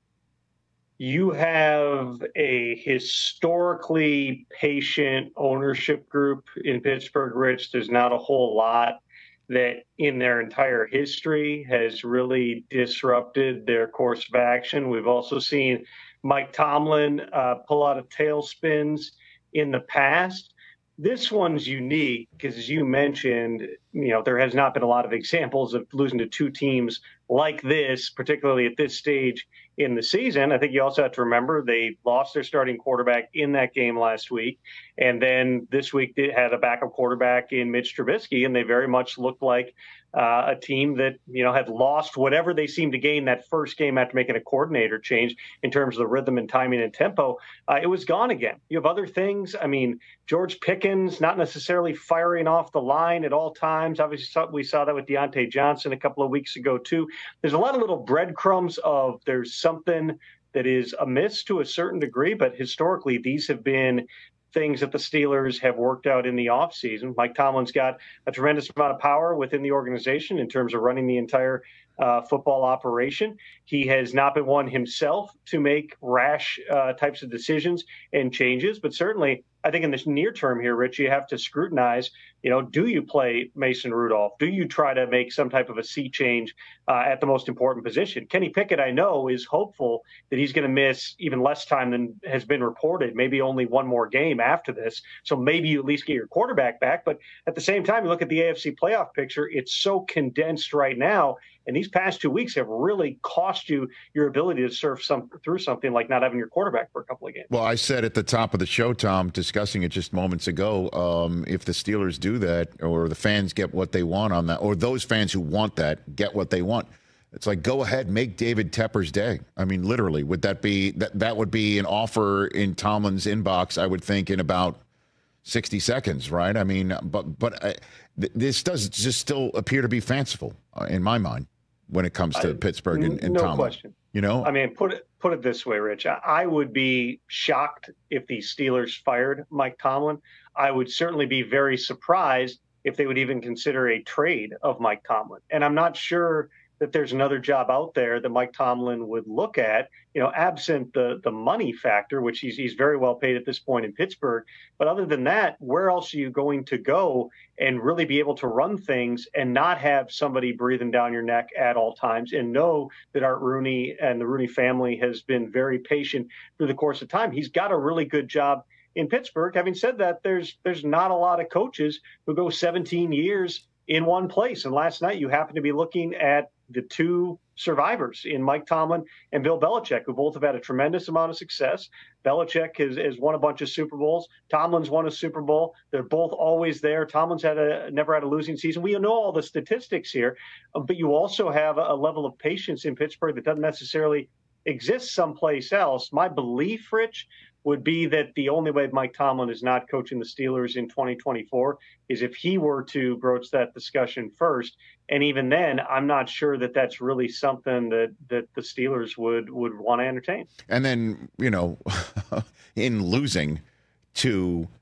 Speaker 13: You have a historically patient ownership group in Pittsburgh, Rich. There's not a whole lot that in their entire history has really disrupted their course of action. We've also seen Mike Tomlin uh, pull out of tailspins in the past. This one's unique because, as you mentioned, you know, there has not been a lot of examples of losing to two teams like this, particularly at this stage in the season. I think you also have to remember they lost their starting quarterback in that game last week. And then this week they had a backup quarterback in Mitch Trubisky, and they very much looked like uh, a team that, you know, had lost whatever they seemed to gain that first game after making a coordinator change in terms of the rhythm and timing and tempo. Uh, it was gone again. You have other things. I mean, George Pickens not necessarily firing off the line at all times. Obviously, we saw that with Deontay Johnson a couple of weeks ago, too. There's a lot of little breadcrumbs of there's something that is amiss to a certain degree, but historically, these have been things that the Steelers have worked out in the offseason. Mike Tomlin's got a tremendous amount of power within the organization in terms of running the entire uh, football operation. He has not been one himself to make rash uh, types of decisions and changes, but certainly I think in the near term here, Rich, you have to scrutinize, you know, do you play Mason Rudolph? Do you try to make some type of a sea change uh, at the most important position? Kenny Pickett, I know, is hopeful that he's going to miss even less time than has been reported, maybe only one more game after this. So maybe you at least get your quarterback back. But at the same time, you look at the A F C playoff picture, it's so condensed right now. And these past two weeks have really cost you your ability to surf some through something like not having your quarterback for a couple of games.
Speaker 3: Well, I said at the top of the show, Tom, discussing it just moments ago, um, if the Steelers do that or the fans get what they want on that, or those fans who want that get what they want, it's like, go ahead, make David Tepper's day. I mean, literally, would that be that, that would be an offer in Tomlin's inbox, I would think, in about sixty seconds, right? I mean, but but uh, th- this does just still appear to be fanciful uh, in my mind when it comes to I, Pittsburgh and, and
Speaker 13: no
Speaker 3: Tomlin.
Speaker 13: question.
Speaker 3: You know,
Speaker 13: I mean, put it put it this way, Rich. I, I would be shocked if the Steelers fired Mike Tomlin. I would certainly be very surprised if they would even consider a trade of Mike Tomlin. And I'm not sure that there's another job out there that Mike Tomlin would look at, you know, absent the the money factor, which he's he's very well paid at this point in Pittsburgh. But other than that, where else are you going to go and really be able to run things and not have somebody breathing down your neck at all times, and know that Art Rooney and the Rooney family has been very patient through the course of time? He's got a really good job in Pittsburgh. Having said that, there's there's not a lot of coaches who go seventeen years in one place. And last night you happen to be looking at the two survivors in Mike Tomlin and Bill Belichick, who both have had a tremendous amount of success. Belichick has, has won a bunch of Super Bowls. Tomlin's won a Super Bowl. They're both always there. Tomlin's had a never had a losing season. We know all the statistics here, but you also have a level of patience in Pittsburgh that doesn't necessarily exist someplace else. My belief, Rich, would be that the only way Mike Tomlin is not coaching the Steelers in twenty twenty-four is if he were to broach that discussion first. And even then, I'm not sure that that's really something that, that the Steelers would, would want to entertain.
Speaker 3: And then, you know, in losing to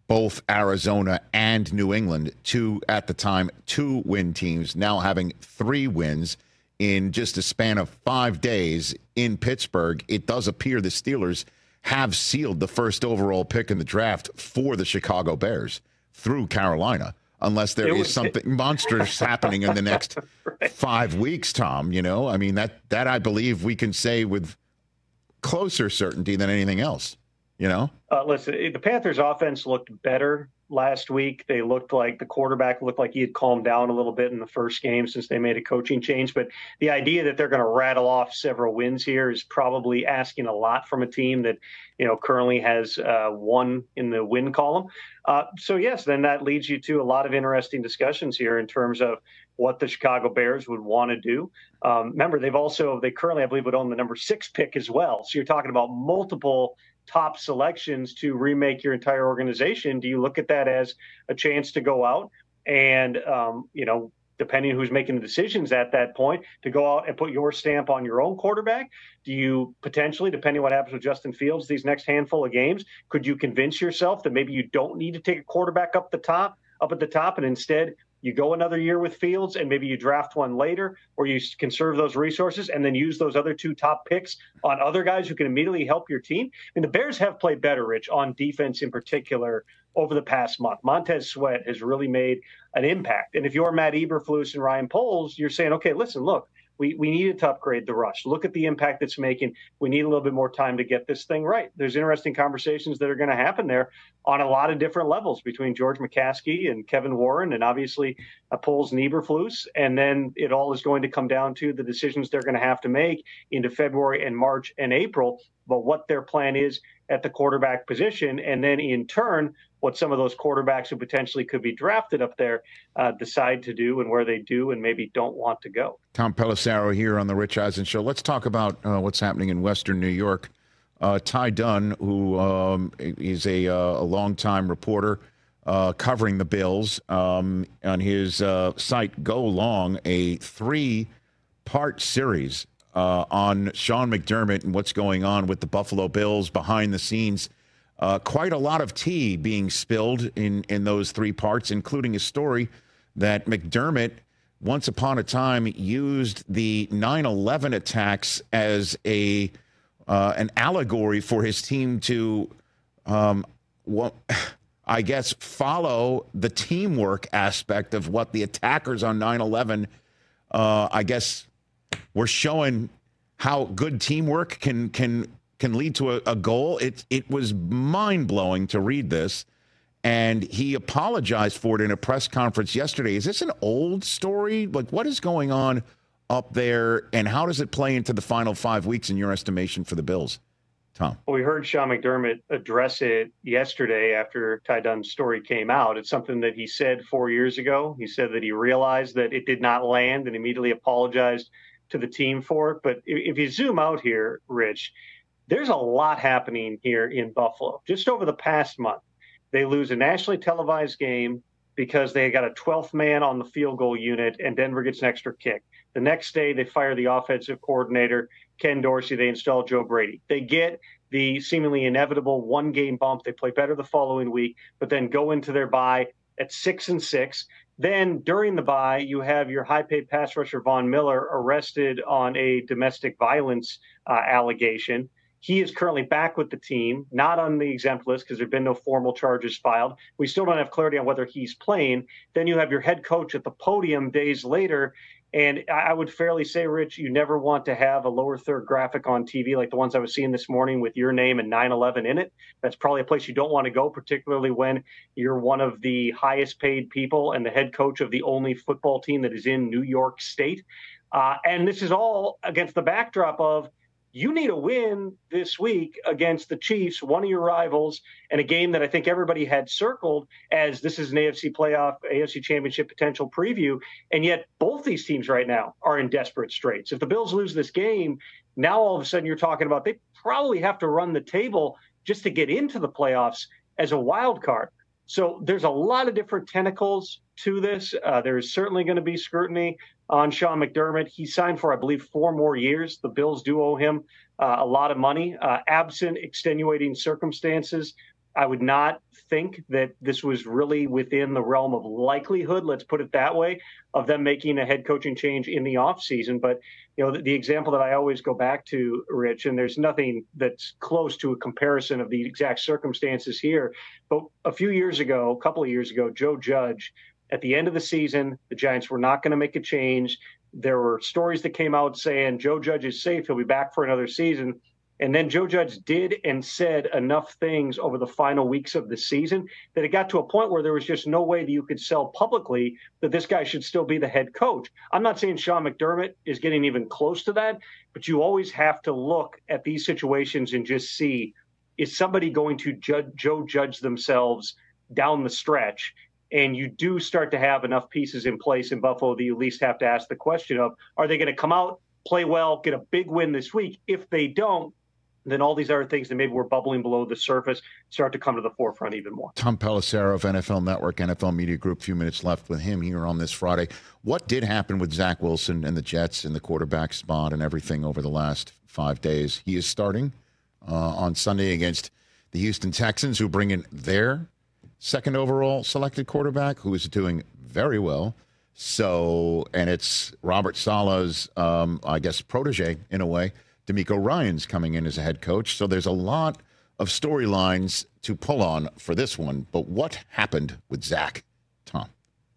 Speaker 3: both Arizona and New England, two at the time, two win teams, now having three wins in just a span of five days in Pittsburgh. It does appear the Steelers have sealed the first overall pick in the draft for the Chicago Bears through Carolina, unless there is something monstrous happening in the next right. five weeks, Tom. You know, I mean, that, that I believe we can say with closer certainty than anything else, you know?
Speaker 13: Uh, listen, the Panthers offense looked better last week. They looked like the quarterback looked like he had calmed down a little bit in the first game since they made a coaching change. But the idea that they're going to rattle off several wins here is probably asking a lot from a team that, you know, currently has uh, one in the win column. Uh, so, yes, then that leads you to a lot of interesting discussions here in terms of what the Chicago Bears would want to do. Um, remember, they've also, they currently, I believe, would own the number six pick as well. So you're talking about multiple top selections to remake your entire organization. Do you look at that as a chance to go out and, um, you know, depending on who's making the decisions at that point, to go out and put your stamp on your own quarterback? Do you potentially, depending on what happens with Justin Fields these next handful of games, could you convince yourself that maybe you don't need to take a quarterback up the top, up at the top, and instead you go another year with Fields and maybe you draft one later, or you conserve those resources and then use those other two top picks on other guys who can immediately help your team? And the Bears have played better, Rich, on defense in particular over the past month. Montez Sweat has really made an impact. And if you're Matt Eberflus and Ryan Poles, you're saying, okay, listen, look, we, we needed to upgrade the rush. Look at the impact it's making. We need a little bit more time to get this thing right. There's interesting conversations that are going to happen there on a lot of different levels between George McCaskey and Kevin Warren and obviously uh, Poles and Eberflus. And then it all is going to come down to the decisions they're going to have to make into February and March and April about what their plan is at the quarterback position. And then in turn, what some of those quarterbacks who potentially could be drafted up there uh, decide to do and where they do and maybe don't want to go.
Speaker 3: Tom Pelissero here on the Rich Eisen Show. Let's talk about uh, what's happening in Western New York. Uh, Ty Dunn, who um, is a, uh, a longtime reporter uh, covering the Bills, um, on his uh, site Go Long, a three-part series uh, on Sean McDermott and what's going on with the Buffalo Bills behind the scenes. Uh, quite a lot of tea being spilled in, in those three parts, including a story that McDermott, once upon a time, used the nine eleven attacks as a uh, an allegory for his team to, um, well, I guess, follow the teamwork aspect of what the attackers on nine eleven, uh, I guess, were showing how good teamwork can can. can lead to a, a goal. It, it was mind-blowing to read this, and he apologized for it in a press conference yesterday. Is this an old story? Like, what is going on up there, and how does it play into the final five weeks in your estimation for the Bills? Tom?
Speaker 13: Well, we heard Sean McDermott address it yesterday after Ty Dunn's story came out. It's something that he said four years ago. He said that he realized that it did not land and immediately apologized to the team for it. But if you zoom out here, Rich, there's a lot happening here in Buffalo. Just over the past month, they lose a nationally televised game because they got a twelfth man on the field goal unit and Denver gets an extra kick. The next day, they fire the offensive coordinator, Ken Dorsey. They install Joe Brady. They get the seemingly inevitable one-game bump. They play better the following week, but then go into their bye at six and six. Then during the bye, you have your high-paid pass rusher, Von Miller, arrested on a domestic violence uh, allegation. He is currently back with the team, not on the exempt list because there have been no formal charges filed. We still don't have clarity on whether he's playing. Then you have your head coach at the podium days later. And I would fairly say, Rich, you never want to have a lower third graphic on T V like the ones I was seeing this morning with your name and nine eleven in it. That's probably a place you don't want to go, particularly when you're one of the highest paid people and the head coach of the only football team that is in New York State. Uh, and this is all against the backdrop of you need a win this week against the Chiefs, one of your rivals, and a game that I think everybody had circled as this is an A F C playoff, A F C championship potential preview. And yet both these teams right now are in desperate straits. If the Bills lose this game, now all of a sudden you're talking about they probably have to run the table just to get into the playoffs as a wild card. So there's a lot of different tentacles to this. Uh, there's certainly going to be scrutiny on Sean McDermott. He signed for, I believe, four more years. The Bills do owe him uh, a lot of money. Uh, absent extenuating circumstances, I would not think that this was really within the realm of likelihood, let's put it that way, of them making a head coaching change in the offseason. But, you know, the, the example that I always go back to, Rich, and there's nothing that's close to a comparison of the exact circumstances here. But a few years ago, a couple of years ago, Joe Judge, at the end of the season, the Giants were not going to make a change. There were stories that came out saying Joe Judge is safe. He'll be back for another season. And then Joe Judge did and said enough things over the final weeks of the season that it got to a point where there was just no way that you could sell publicly that this guy should still be the head coach. I'm not saying Sean McDermott is getting even close to that, but you always have to look at these situations and just see, is somebody going to judge, Joe Judge themselves down the stretch? And you do start to have enough pieces in place in Buffalo that you at least have to ask the question of, are they going to come out, play well, get a big win this week? If they don't, then all these other things that maybe were bubbling below the surface start to come to the forefront even more.
Speaker 3: Tom Pelissero of N F L Network, N F L Media Group, a few minutes left with him here on this Friday. What did happen with Zach Wilson and the Jets and the quarterback spot and everything over the last five days? He is starting uh, on Sunday against the Houston Texans, who bring in their second overall selected quarterback, who is doing very well. So, and it's Robert Saleh's, um, I guess, protege in a way. D'Amico Ryans coming in as a head coach. So there's a lot of storylines to pull on for this one. But what happened with Zach, Tom?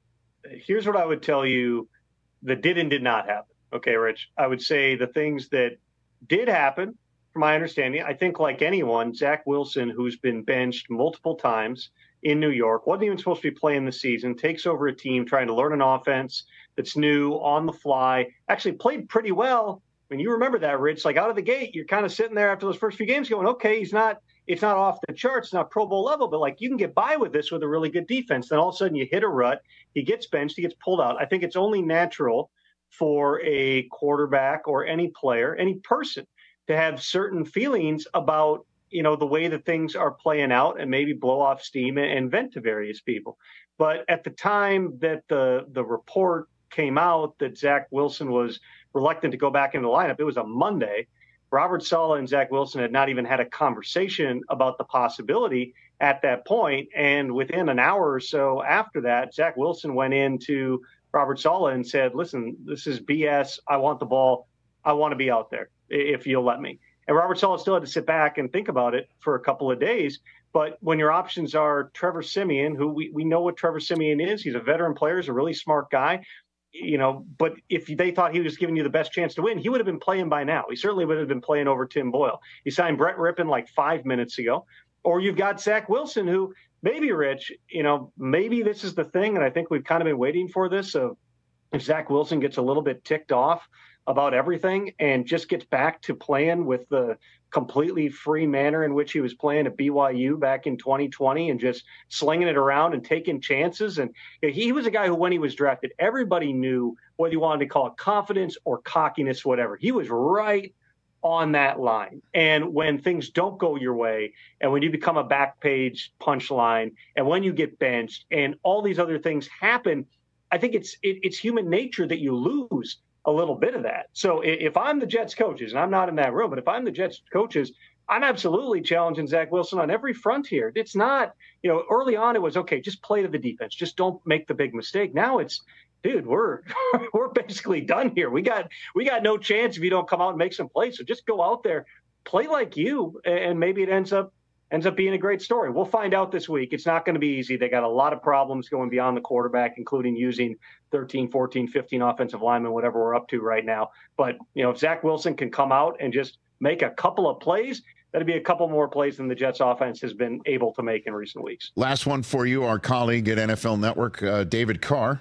Speaker 13: Here's what I would tell you that did and did not happen. Okay, Rich. I would say the things that did happen, from my understanding, I think like anyone, Zach Wilson, who's been benched multiple times in New York, wasn't even supposed to be playing the season, takes over a team trying to learn an offense that's new, on the fly, actually played pretty well. I mean, you remember that, Rich, like out of the gate, you're kind of sitting there after those first few games going, okay, he's not, it's not off the charts, it's not Pro Bowl level, but like you can get by with this with a really good defense. Then all of a sudden you hit a rut, he gets benched, he gets pulled out. I think it's only natural for a quarterback or any player, any person to have certain feelings about, you know, the way that things are playing out and maybe blow off steam and vent to various people. But at the time that the, the report came out that Zach Wilson was reluctant to go back into the lineup, it was a Monday. Robert Saleh and Zach Wilson had not even had a conversation about the possibility at that point. And within an hour or so after that, Zach Wilson went into Robert Saleh and said, listen, this is B S. I want the ball. I want to be out there if you'll let me. And Robert Saleh still had to sit back and think about it for a couple of days. But when your options are Trevor Siemian, who we, we know what Trevor Siemian is, he's a veteran player, he's a really smart guy. You know, but if they thought he was giving you the best chance to win, he would have been playing by now. He certainly would have been playing over Tim Boyle. He signed Brett Rippon like five minutes ago. Or you've got Zach Wilson, who maybe, Rich, you know, maybe this is the thing, and I think we've kind of been waiting for this, of if Zach Wilson gets a little bit ticked off about everything and just gets back to playing with the completely free manner in which he was playing at B Y U back in twenty twenty and just slinging it around and taking chances. And he was a guy who, when he was drafted, everybody knew whether you wanted to call it confidence or cockiness, whatever. He was right on that line. And when things don't go your way, and when you become a back page punchline, and when you get benched and all these other things happen, I think it's it, it's human nature that you lose a little bit of that. So if I'm the Jets coaches, and I'm not in that room, but if I'm the Jets coaches, I'm absolutely challenging Zach Wilson on every front here. It's not, you know, early on it was, okay, just play to the defense. Just don't make the big mistake. Now it's, dude, we're we're basically done here. We got we got no chance if you don't come out and make some plays. So just go out there, play like you, and maybe it ends up ends up being a great story. We'll find out this week. It's not going to be easy. They got a lot of problems going beyond the quarterback, including using thirteen, fourteen, fifteen offensive linemen, whatever we're up to right now. But, you know, if Zach Wilson can come out and just make a couple of plays, that'd be a couple more plays than the Jets offense has been able to make in recent weeks.
Speaker 3: Last one for you, our colleague at N F L Network, uh, David Carr.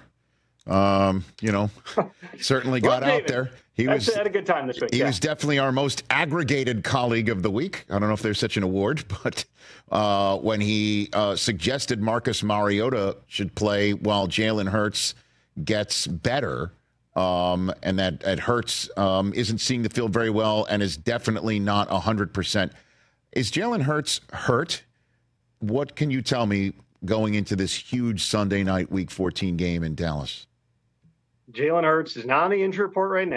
Speaker 3: Um, you know, certainly got out there. He
Speaker 13: That's,
Speaker 3: was
Speaker 13: had a good time this week.
Speaker 3: He
Speaker 13: yeah.
Speaker 3: was definitely our most aggregated colleague of the week. I don't know if there's such an award, but uh, when he uh, suggested Marcus Mariota should play while Jalen Hurts gets better, um, and that, that Hurts um, isn't seeing the field very well and is definitely not one hundred percent. Is Jalen Hurts hurt? What can you tell me going into this huge Sunday night Week fourteen game in Dallas?
Speaker 13: Jalen Hurts is not on the injury report right now.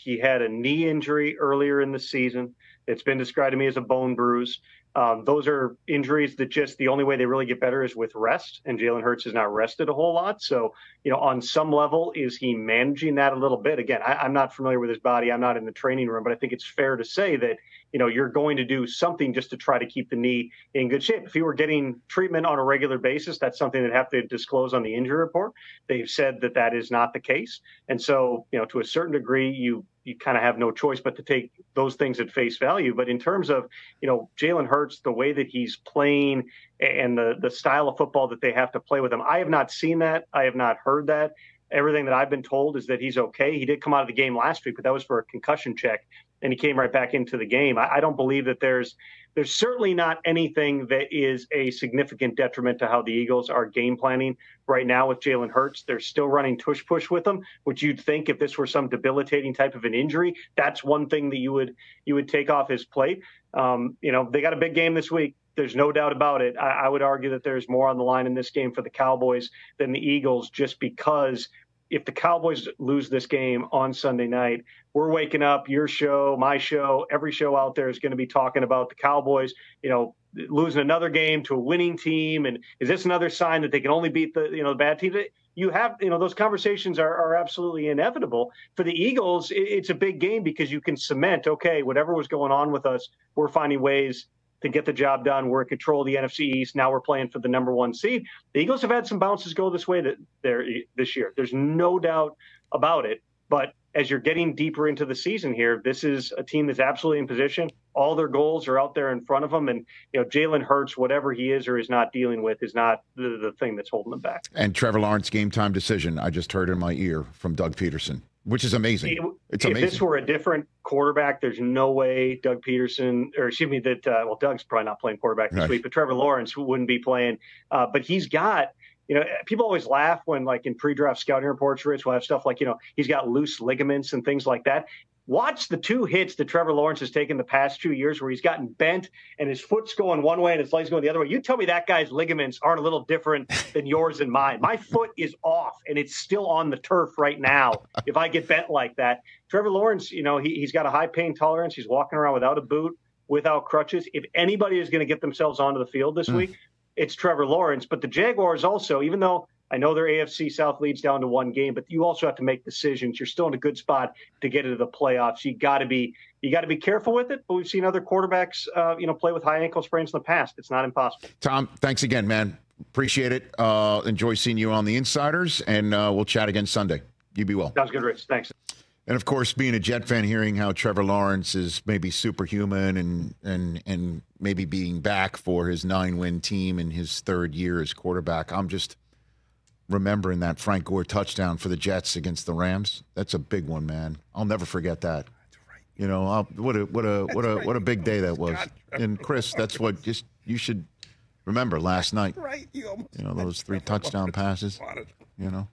Speaker 13: He had a knee injury earlier in the season. It's been described to me as a bone bruise. Um, those are injuries that just the only way they really get better is with rest, and Jalen Hurts is not rested a whole lot. So, you know, on some level, is he managing that a little bit? Again, I, I'm not familiar with his body. I'm not in the training room, but I think it's fair to say that, you know, you're going to do something just to try to keep the knee in good shape. If he were getting treatment on a regular basis, that's something they'd have to disclose on the injury report. They've said that that is not the case. And so, you know, to a certain degree, you you kind of have no choice but to take those things at face value. But in terms of, you know, Jalen Hurts, the way that he's playing and the, the style of football that they have to play with him, I have not seen that. I have not heard that. Everything that I've been told is that he's okay. He did come out of the game last week, but that was for a concussion check, and he came right back into the game. I, I don't believe that there's there's certainly not anything that is a significant detriment to how the Eagles are game planning right now with Jalen Hurts. They're still running tush push with him, which you'd think if this were some debilitating type of an injury, that's one thing that you would you would take off his plate. Um, you know, they got a big game this week. There's no doubt about it. I, I would argue that there's more on the line in this game for the Cowboys than the Eagles, just because if the Cowboys lose this game on Sunday night, we're waking up, your show, my show, every show out there is going to be talking about the Cowboys, you know, losing another game to a winning team. And is this another sign that they can only beat the, you know, the bad team? You have, you know, those conversations are, are absolutely inevitable. For the Eagles, it's a big game because you can cement, okay, whatever was going on with us, we're finding ways to get the job done. We're in control of the N F C East. Now we're playing for the number one seed. The Eagles have had some bounces go this way that there this year. There's no doubt about it. But as you're getting deeper into the season here, this is a team that's absolutely in position. All their goals are out there in front of them. And, you know, Jalen Hurts, whatever he is or is not dealing with, is not the, the thing that's holding them back.
Speaker 3: And Trevor Lawrence game time decision, I just heard in my ear from Doug Peterson, which is amazing. It's
Speaker 13: if
Speaker 3: amazing.
Speaker 13: If this were a different quarterback, there's no way Doug Peterson, or excuse me, that, uh, well, Doug's probably not playing quarterback this
Speaker 3: right.
Speaker 13: week, but Trevor Lawrence wouldn't be playing. Uh, but he's got, you know, people always laugh when, like, in pre-draft scouting reports, Rich, we'll have stuff like, you know, he's got loose ligaments and things like that. Watch the two hits that Trevor Lawrence has taken the past two years where he's gotten bent and his foot's going one way and his leg's going the other way. You tell me that guy's ligaments aren't a little different than yours and mine. My foot is off and it's still on the turf right now if I get bent like that. Trevor Lawrence, you know, he, he's got a high pain tolerance. He's walking around without a boot, without crutches. If anybody is going to get themselves onto the field this mm. week, it's Trevor Lawrence. But the Jaguars also, even though I know their A F C South leads down to one game, but you also have to make decisions. You're still in a good spot to get into the playoffs. You got to be you got to be careful with it. But we've seen other quarterbacks, uh, you know, play with high ankle sprains in the past. It's not impossible.
Speaker 3: Tom, thanks again, man. Appreciate it. Uh, enjoy seeing you on the Insiders, and uh, we'll chat again Sunday. You be well.
Speaker 13: Sounds good, Rich. Thanks.
Speaker 3: And of course, being a Jet fan, hearing how Trevor Lawrence is maybe superhuman and and and maybe being back for his nine-win team in his third year as quarterback, I'm just remembering that Frank Gore touchdown for the Jets against the Rams. That's a big one, man. I'll never forget that. That's right. You know, I'll, what a what a what a what a big day that was. And Chris, that's what just you should remember last night.
Speaker 5: Right. You, almost
Speaker 3: you know, those three touchdown passes. You know.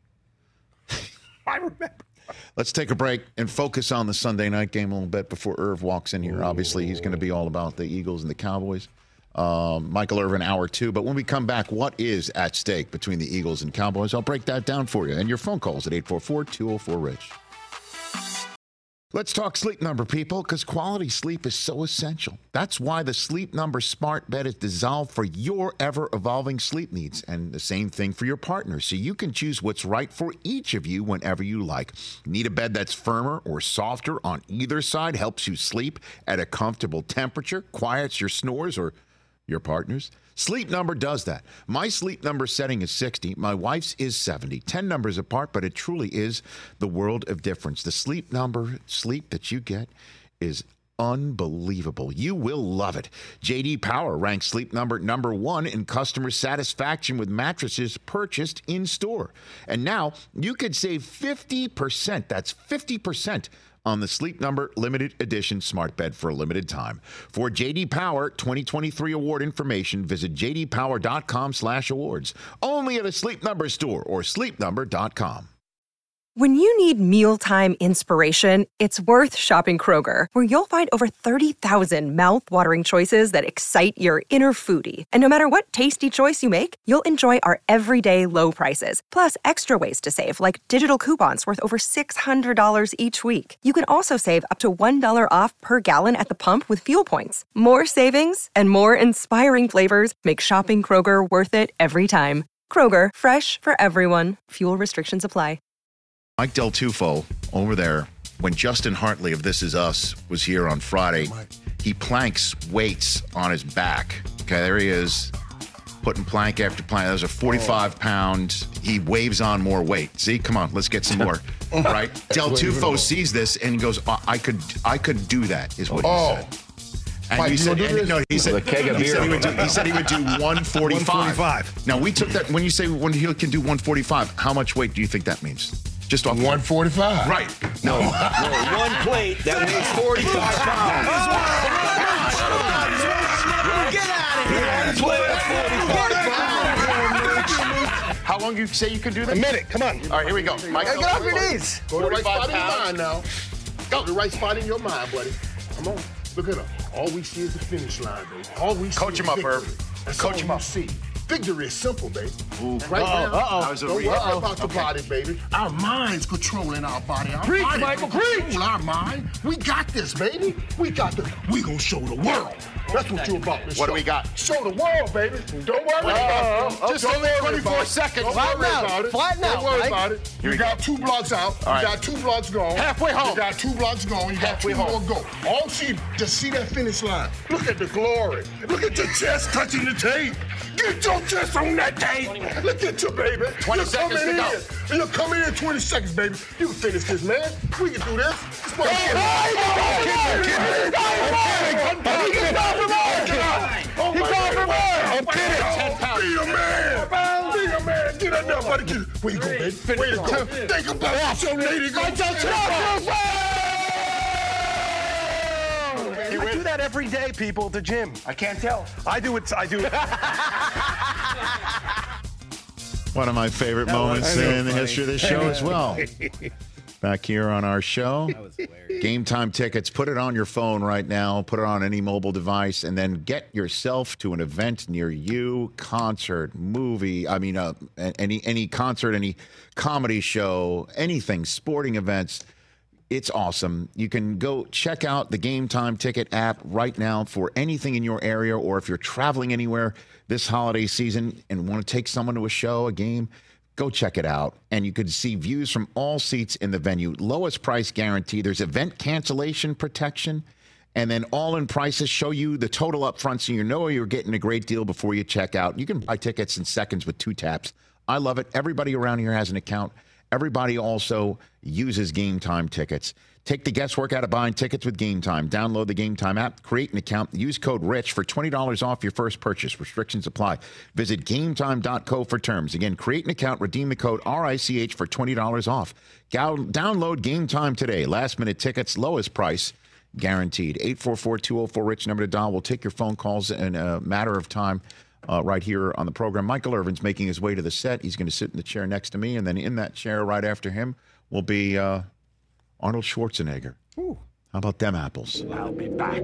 Speaker 5: I remember.
Speaker 3: Let's take a break and focus on the Sunday night game a little bit before Irv walks in here. Obviously, he's going to be all about the Eagles and the Cowboys. Um, Michael Irvin, hour two. But when we come back, what is at stake between the Eagles and Cowboys? I'll break that down for you. And your phone calls at eight four four, two oh four, RICH. Let's talk Sleep Number, people, because quality sleep is so essential. That's why the Sleep Number smart bed is designed for your ever-evolving sleep needs, and the same thing for your partner, so you can choose what's right for each of you whenever you like. Need a bed that's firmer or softer on either side, helps you sleep at a comfortable temperature, quiets your snores or your partner's? Sleep Number does that. My Sleep Number setting is sixty. My wife's is seventy. ten numbers apart, but it truly is the world of difference. The Sleep Number sleep that you get is unbelievable. You will love it. J D Power ranks Sleep Number number one in customer satisfaction with mattresses purchased in store. And now you could save fifty percent. That's fifty percent on the Sleep Number limited edition smart bed for a limited time. For J D Power twenty twenty-three award information, visit j d power dot com slash awards. Only at a Sleep Number store or sleep number dot com.
Speaker 14: When you need mealtime inspiration, it's worth shopping Kroger, where you'll find over thirty thousand mouth-watering choices that excite your inner foodie. And no matter what tasty choice you make, you'll enjoy our everyday low prices, plus extra ways to save, like digital coupons worth over six hundred dollars each week. You can also save up to one dollar off per gallon at the pump with fuel points. More savings and more inspiring flavors make shopping Kroger worth it every time. Kroger, fresh for everyone. Fuel restrictions apply.
Speaker 3: Mike Del Tufo over there, when Justin Hartley of This Is Us was here on Friday, he planks weights on his back. Okay, there he is, putting plank after plank. That was a forty-five pound. He waves on more weight. See, come on, let's get some more. Right? Del Tufo sees this and goes, oh, I could I could do that, is what he
Speaker 15: Oh.
Speaker 3: said. And
Speaker 15: Mike,
Speaker 3: you
Speaker 15: you
Speaker 3: said,
Speaker 15: gonna do
Speaker 3: and, no, he
Speaker 15: this?
Speaker 3: said,
Speaker 15: With a keg of
Speaker 3: he,
Speaker 15: beer.
Speaker 3: said he, would do, he said he would do one forty-five.
Speaker 5: one forty-five.
Speaker 3: Now, we took that, when you say when he can do one forty-five, how much weight do you think that means? Just off
Speaker 15: one forty-five.
Speaker 3: Right.
Speaker 15: No.
Speaker 16: no, one plate that weighs forty-five pounds.
Speaker 3: Get out of here. How long do you say you can do that?
Speaker 15: A minute. Come on.
Speaker 3: All right, here we go. Mike,
Speaker 15: Hey, get off your knees.
Speaker 17: Go to the right spot in your
Speaker 3: pounds.
Speaker 17: mind now. Go to the right spot in your mind, buddy. Come on. Look at him. All we see is the finish line, baby. All we see
Speaker 3: Coach
Speaker 17: is
Speaker 3: him up,
Speaker 17: victory.
Speaker 3: Herb.
Speaker 17: That's
Speaker 3: Coach
Speaker 17: all
Speaker 3: him
Speaker 17: we
Speaker 3: up.
Speaker 17: see. Victory is simple, baby.
Speaker 3: Ooh.
Speaker 17: Right
Speaker 3: Uh-oh.
Speaker 17: now,
Speaker 3: Uh-oh. That was a
Speaker 17: don't
Speaker 3: re-
Speaker 17: worry
Speaker 3: uh-oh.
Speaker 17: about the
Speaker 3: Okay.
Speaker 17: body, baby. Our mind's controlling our body. Our
Speaker 15: Preach,
Speaker 17: body
Speaker 15: Michael,
Speaker 17: don't
Speaker 15: preach.
Speaker 17: control our mind. We got this, baby. We got this. We gonna show the world. That's what you're about to show.
Speaker 3: What do we got?
Speaker 17: Show the world, baby. Don't worry about it.
Speaker 3: Uh-oh.
Speaker 17: Just
Speaker 3: Don't
Speaker 17: don't
Speaker 3: worry
Speaker 17: worry
Speaker 3: twenty-four
Speaker 17: about it.
Speaker 3: seconds.
Speaker 17: Don't
Speaker 3: Flatten
Speaker 17: worry
Speaker 3: out.
Speaker 17: about it.
Speaker 3: Flatten
Speaker 17: Don't
Speaker 3: out,
Speaker 17: worry
Speaker 3: Mike.
Speaker 17: about it.
Speaker 3: Here
Speaker 17: You
Speaker 3: we
Speaker 17: got
Speaker 3: go.
Speaker 17: two blocks out.
Speaker 3: All right.
Speaker 17: You got two blocks gone.
Speaker 3: Halfway home.
Speaker 17: You got two blocks gone. You got
Speaker 3: Halfway
Speaker 17: two
Speaker 3: home.
Speaker 17: more go. All see, just see that finish line. Look at the glory. Look at your chest touching the tape. Get your chest on that tape. Look at you, baby.
Speaker 3: twenty
Speaker 17: You're
Speaker 3: seconds
Speaker 17: coming
Speaker 3: to go.
Speaker 17: in. You're coming in twenty seconds, baby. You can finish this, man. We can do this. It's what I'm Oh my God. I'm kidding.
Speaker 3: ten pounds.
Speaker 17: Be a man. Be a man. Get in there, buddy. Get- Way to go, baby. Way to go. Think about your lady. Go.
Speaker 16: I do that every day, people, at the gym. I can't tell. I do it. I do it.
Speaker 3: One of my favorite
Speaker 1: That
Speaker 3: moments
Speaker 1: was so
Speaker 3: in the
Speaker 1: funny.
Speaker 3: history of this show as well. Back here on our show, Game Time tickets. Put it on your phone right now. Put it on any mobile device, and then get yourself to an event near you. Concert, movie. I mean, uh, any any concert, any comedy show, anything. Sporting events. It's awesome. You can go check out the Game Time Ticket app right now for anything in your area, or if you're traveling anywhere this holiday season and want to take someone to a show, a game, go check it out. And you could see views from all seats in the venue. Lowest price guarantee. There's event cancellation protection. And then all-in prices show you the total up front, so you know you're getting a great deal before you check out. You can buy tickets in seconds with two taps. I love it. Everybody around here has an account. Everybody also uses Game Time tickets. Take the guesswork out of buying tickets with Game Time. Download the Game Time app, create an account, use code RICH for twenty dollars off your first purchase. Restrictions apply. Visit game time dot co for terms. Again, create an account, redeem the code R I C H for twenty dollars off. Gal- download Game Time today. Last minute tickets, lowest price guaranteed. eight four four, two oh four, RICH, number to dial. We'll take your phone calls in a matter of time. Uh, right here on the program. Michael Irvin's making his way to the set. He's going to sit in the chair next to me, and then in that chair right after him will be uh, Arnold Schwarzenegger. Ooh. How about them apples?
Speaker 16: I'll be back.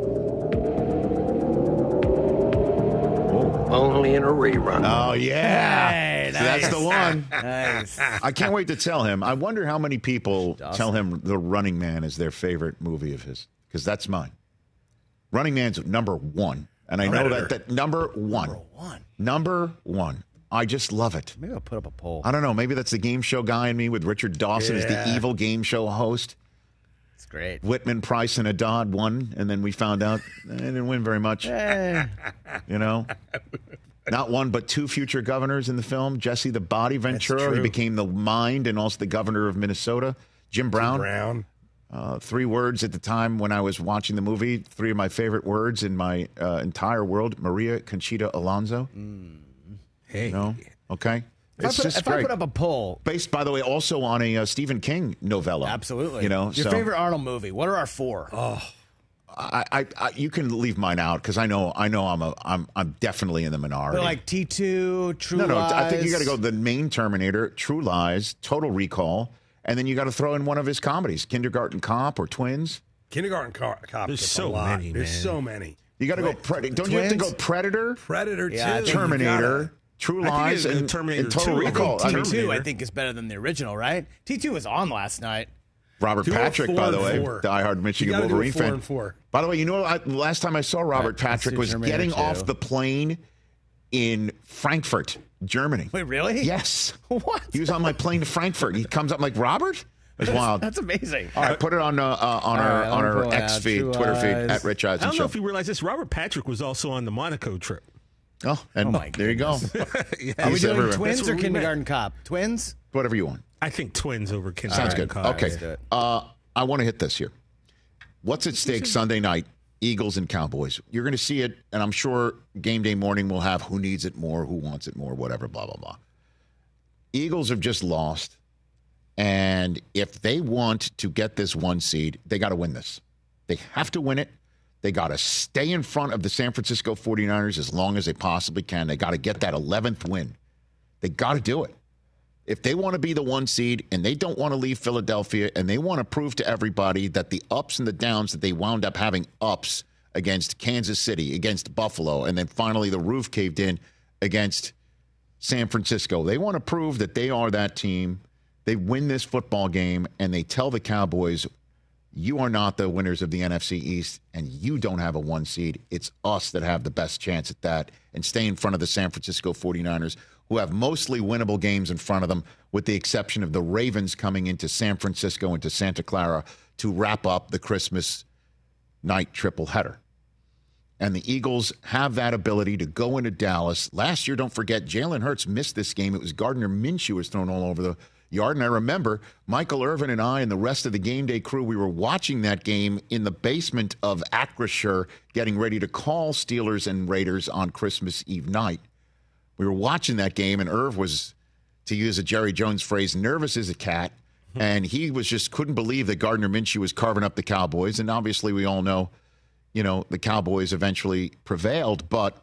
Speaker 16: Only in a rerun.
Speaker 3: Oh, yeah.
Speaker 1: Hey,
Speaker 3: So that's the one.
Speaker 1: Nice.
Speaker 3: I can't wait to tell him. I wonder how many people tell him The Running Man is their favorite movie of his, because that's mine. Running Man's number one. And I know that, that number one. Number one. Number one. I just love it.
Speaker 1: Maybe I'll put up a poll.
Speaker 3: I don't know. Maybe that's the game show guy in me with Richard Dawson as the
Speaker 1: Yeah.
Speaker 3: evil game show host.
Speaker 1: It's great.
Speaker 3: Whitman, Price, and Haddad won, and then we found out they didn't win very much.
Speaker 1: Eh.
Speaker 3: You know? Not one, but two future governors in the film. Jesse the Body Ventura, he
Speaker 5: true.
Speaker 3: became the mind and also the governor of Minnesota. Jim Brown.
Speaker 5: Brown.
Speaker 3: Uh, three words at the time when I was watching the movie. Three of my favorite words in my uh, entire world. Maria Conchita Alonso.
Speaker 5: Hey.
Speaker 3: No? Okay.
Speaker 1: If, I
Speaker 3: It's
Speaker 1: put,
Speaker 3: just
Speaker 1: if I
Speaker 3: great.
Speaker 1: put up a poll,
Speaker 3: Based, by the way, also on a uh, Stephen King novella.
Speaker 1: absolutely.
Speaker 3: You know,
Speaker 1: your
Speaker 3: so
Speaker 1: favorite Arnold movie? What are our four?
Speaker 5: Oh,
Speaker 3: I, I, I, you can leave mine out because I know, I know, I'm a, I'm, I'm definitely in the minority.
Speaker 1: They're like T two, True
Speaker 3: no, no,
Speaker 1: Lies.
Speaker 3: I think you got to go the main Terminator, True Lies, Total Recall, And then you got to throw in one of his comedies, Kindergarten Cop or Twins.
Speaker 15: Kindergarten Cop.
Speaker 5: There's
Speaker 15: gets
Speaker 5: so
Speaker 15: a lot.
Speaker 5: many,
Speaker 15: There's
Speaker 5: man.
Speaker 15: so many.
Speaker 3: You got to go Predator. Don't you have to go Predator?
Speaker 15: Predator
Speaker 1: Yeah, I
Speaker 15: two.
Speaker 1: think you
Speaker 3: Terminator,
Speaker 1: gotta-
Speaker 3: True
Speaker 5: I think
Speaker 3: Lies,
Speaker 5: it's
Speaker 3: and,
Speaker 5: Terminator
Speaker 3: and Total
Speaker 5: two. I
Speaker 3: Recall.
Speaker 5: think
Speaker 3: I mean,
Speaker 1: T two, I
Speaker 5: Terminator.
Speaker 1: think, is better than the original, right? T two was on last night.
Speaker 3: Robert
Speaker 15: Two are
Speaker 3: Patrick,
Speaker 15: four
Speaker 3: by the
Speaker 15: and
Speaker 3: way,
Speaker 15: four.
Speaker 3: diehard
Speaker 15: You
Speaker 3: Michigan
Speaker 15: gotta do
Speaker 3: Wolverine
Speaker 15: four
Speaker 3: fan.
Speaker 15: and four.
Speaker 3: By the way, you know, I, the last time I saw Robert
Speaker 1: Right, let's
Speaker 3: Patrick
Speaker 1: do
Speaker 3: was
Speaker 1: Terminator
Speaker 3: getting
Speaker 1: two.
Speaker 3: off the plane in Frankfurt, Germany.
Speaker 1: Wait, really?
Speaker 3: Yes.
Speaker 1: What?
Speaker 3: He was on my plane to Frankfurt. He comes up like, Robert? It was wild.
Speaker 1: That's amazing.
Speaker 3: All right, put it on uh, uh, on
Speaker 1: All
Speaker 3: our
Speaker 1: right,
Speaker 3: on
Speaker 1: I'll
Speaker 3: our
Speaker 1: pull it
Speaker 3: X
Speaker 1: out.
Speaker 3: feed,
Speaker 1: True
Speaker 3: Twitter feed
Speaker 1: Eyes.
Speaker 3: at Rich
Speaker 5: I
Speaker 3: Eisen
Speaker 5: don't
Speaker 3: Show.
Speaker 5: know if you realize this. Robert Patrick was also on the Monaco trip.
Speaker 3: Oh, and
Speaker 1: Oh, my
Speaker 3: there you go.
Speaker 5: Yeah.
Speaker 1: Are we
Speaker 3: He's
Speaker 1: doing
Speaker 3: everywhere.
Speaker 1: Twins
Speaker 5: That's
Speaker 1: or
Speaker 5: what we
Speaker 1: Kindergarten Cop? Twins?
Speaker 3: Whatever you want.
Speaker 5: I think Twins over
Speaker 3: Sounds
Speaker 5: Kindergarten
Speaker 3: good.
Speaker 5: Cop.
Speaker 3: Okay.
Speaker 1: let's do it.
Speaker 3: Uh, I want to hit this here. What's at stake Sunday night? Eagles and Cowboys. You're going to see it, and I'm sure game day morning will have who needs it more, who wants it more, whatever, blah, blah, blah. Eagles have just lost, and if they want to get this one seed, they got to win this. They have to win it. They got to stay in front of the San Francisco forty-niners as long as they possibly can. They got to get that eleventh win. They got to do it. If they want to be the one seed and they don't want to leave Philadelphia and they want to prove to everybody that the ups and the downs that they wound up having ups against Kansas City, against Buffalo, and then finally the roof caved in against San Francisco. They want to prove that they are that team. They win this football game and they tell the Cowboys, you are not the winners of the N F C East and you don't have a one seed. It's us that have the best chance at that and stay in front of the San Francisco forty-niners, who have mostly winnable games in front of them, with the exception of the Ravens coming into San Francisco, into Santa Clara to wrap up the Christmas night triple header. And the Eagles have that ability to go into Dallas. Last year, don't forget, Jalen Hurts missed this game. It was Gardner Minshew was thrown all over the yard. And I remember Michael Irvin and I and the rest of the game day crew, we were watching that game in the basement of Acrisure, getting ready to call Steelers and Raiders on Christmas Eve night. We were watching that game, and Irv was, to use a Jerry Jones phrase, nervous as a cat. And he was just couldn't believe that Gardner Minshew was carving up the Cowboys. And obviously we all know, you know, the Cowboys eventually prevailed, but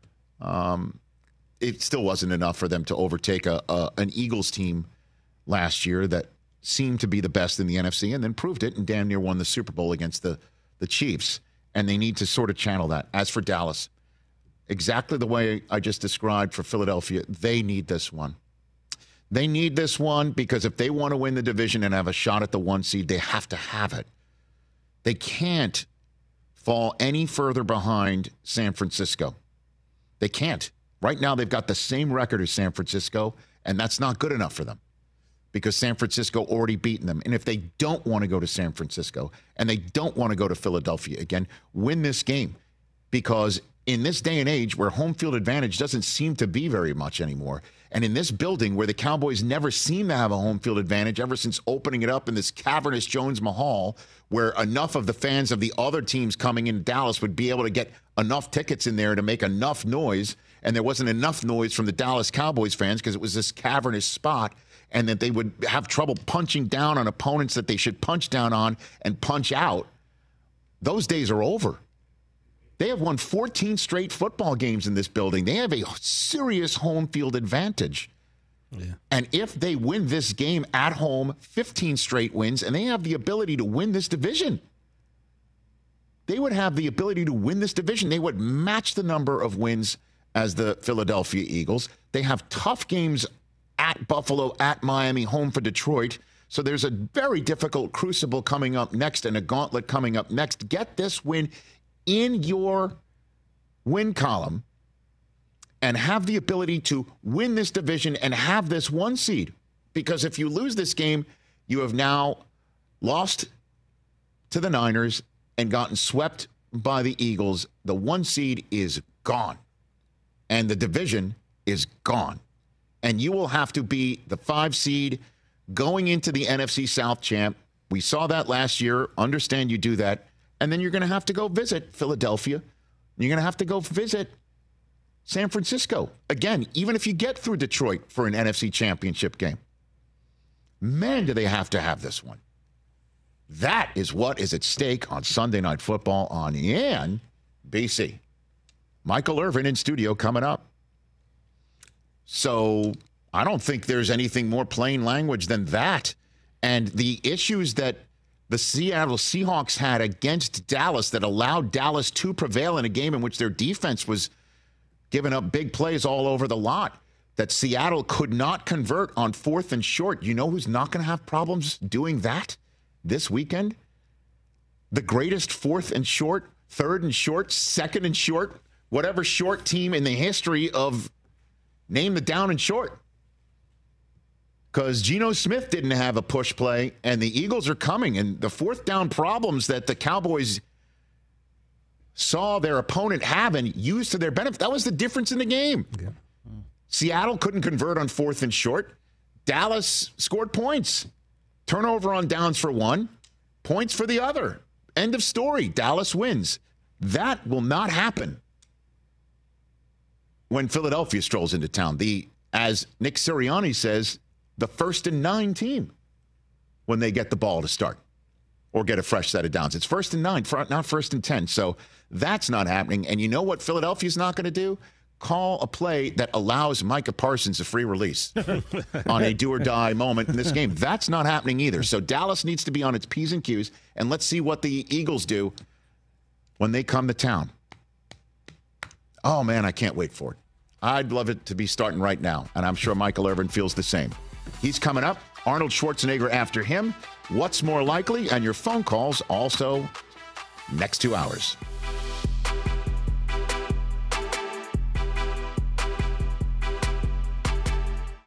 Speaker 3: um, it still wasn't enough for them to overtake a, a an Eagles team last year that seemed to be the best in the N F C and then proved it and damn near won the Super Bowl against the, the Chiefs. And they need to sort of channel that. As for Dallas, exactly the way I just described for Philadelphia, they need this one. They need this one because if they want to win the division and have a shot at the one seed, they have to have it. They can't fall any further behind San Francisco. They can't. Right now, they've got the same record as San Francisco, and that's not good enough for them because San Francisco already beaten them. And if they don't want to go to San Francisco and they don't want to go to Philadelphia again, win this game because in this day and age where home field advantage doesn't seem to be very much anymore, and in this building where the Cowboys never seem to have a home field advantage ever since opening it up in this cavernous Jones Mahal, where enough of the fans of the other teams coming in Dallas would be able to get enough tickets in there to make enough noise, and there wasn't enough noise from the Dallas Cowboys fans because it was this cavernous spot, and that they would have trouble punching down on opponents that they should punch down on and punch out. Those days are over. They have won fourteen straight football games in this building. They have a serious home field advantage. Yeah. And if they win this game at home, fifteen straight wins, and they have the ability to win this division. They would have the ability to win this division. They would match the number of wins as the Philadelphia Eagles. They have tough games at Buffalo, at Miami, home for Detroit. So there's a very difficult crucible coming up next and a gauntlet coming up next. Get this win in your win column and have the ability to win this division and have this one seed. Because if you lose this game, you have now lost to the Niners and gotten swept by the Eagles. The one seed is gone. And the division is gone. And you will have to be the five seed going into the N F C South champ. We saw that last year. Understand you do that. And then you're going to have to go visit Philadelphia. You're going to have to go visit San Francisco. Again, even if you get through Detroit for an N F C championship game. Man, do they have to have this one. That is what is at stake on Sunday Night Football on N B C. Michael Irvin in studio coming up. So I don't think there's anything more plain language than that. And the issues that the Seattle Seahawks had against Dallas that allowed Dallas to prevail in a game in which their defense was giving up big plays all over the lot, that Seattle could not convert on fourth and short. You know who's not going to have problems doing that this weekend? The greatest fourth and short, third and short, second and short, whatever short team in the history of name the down and short. Because Geno Smith didn't have a push play, and the Eagles are coming. And the fourth down problems that the Cowboys saw their opponent have and used to their benefit, that was the difference in the game. Yeah. Seattle couldn't convert on fourth and short. Dallas scored points. Turnover on downs for one, points for the other. End of story. Dallas wins. That will not happen when Philadelphia strolls into town. The, as Nick Sirianni says, the first and nine team when they get the ball to start or get a fresh set of downs. It's first and nine, not first and ten. So that's not happening. And you know what Philadelphia's not going to do? Call a play that allows Micah Parsons a free release on a do-or-die moment in this game. That's not happening either. So Dallas needs to be on its P's and Q's, and let's see what the Eagles do when they come to town. Oh, man, I can't wait for it. I'd love it to be starting right now, and I'm sure Michael Irvin feels the same. He's coming up. Arnold Schwarzenegger after him. What's more likely? And your phone calls also next two hours.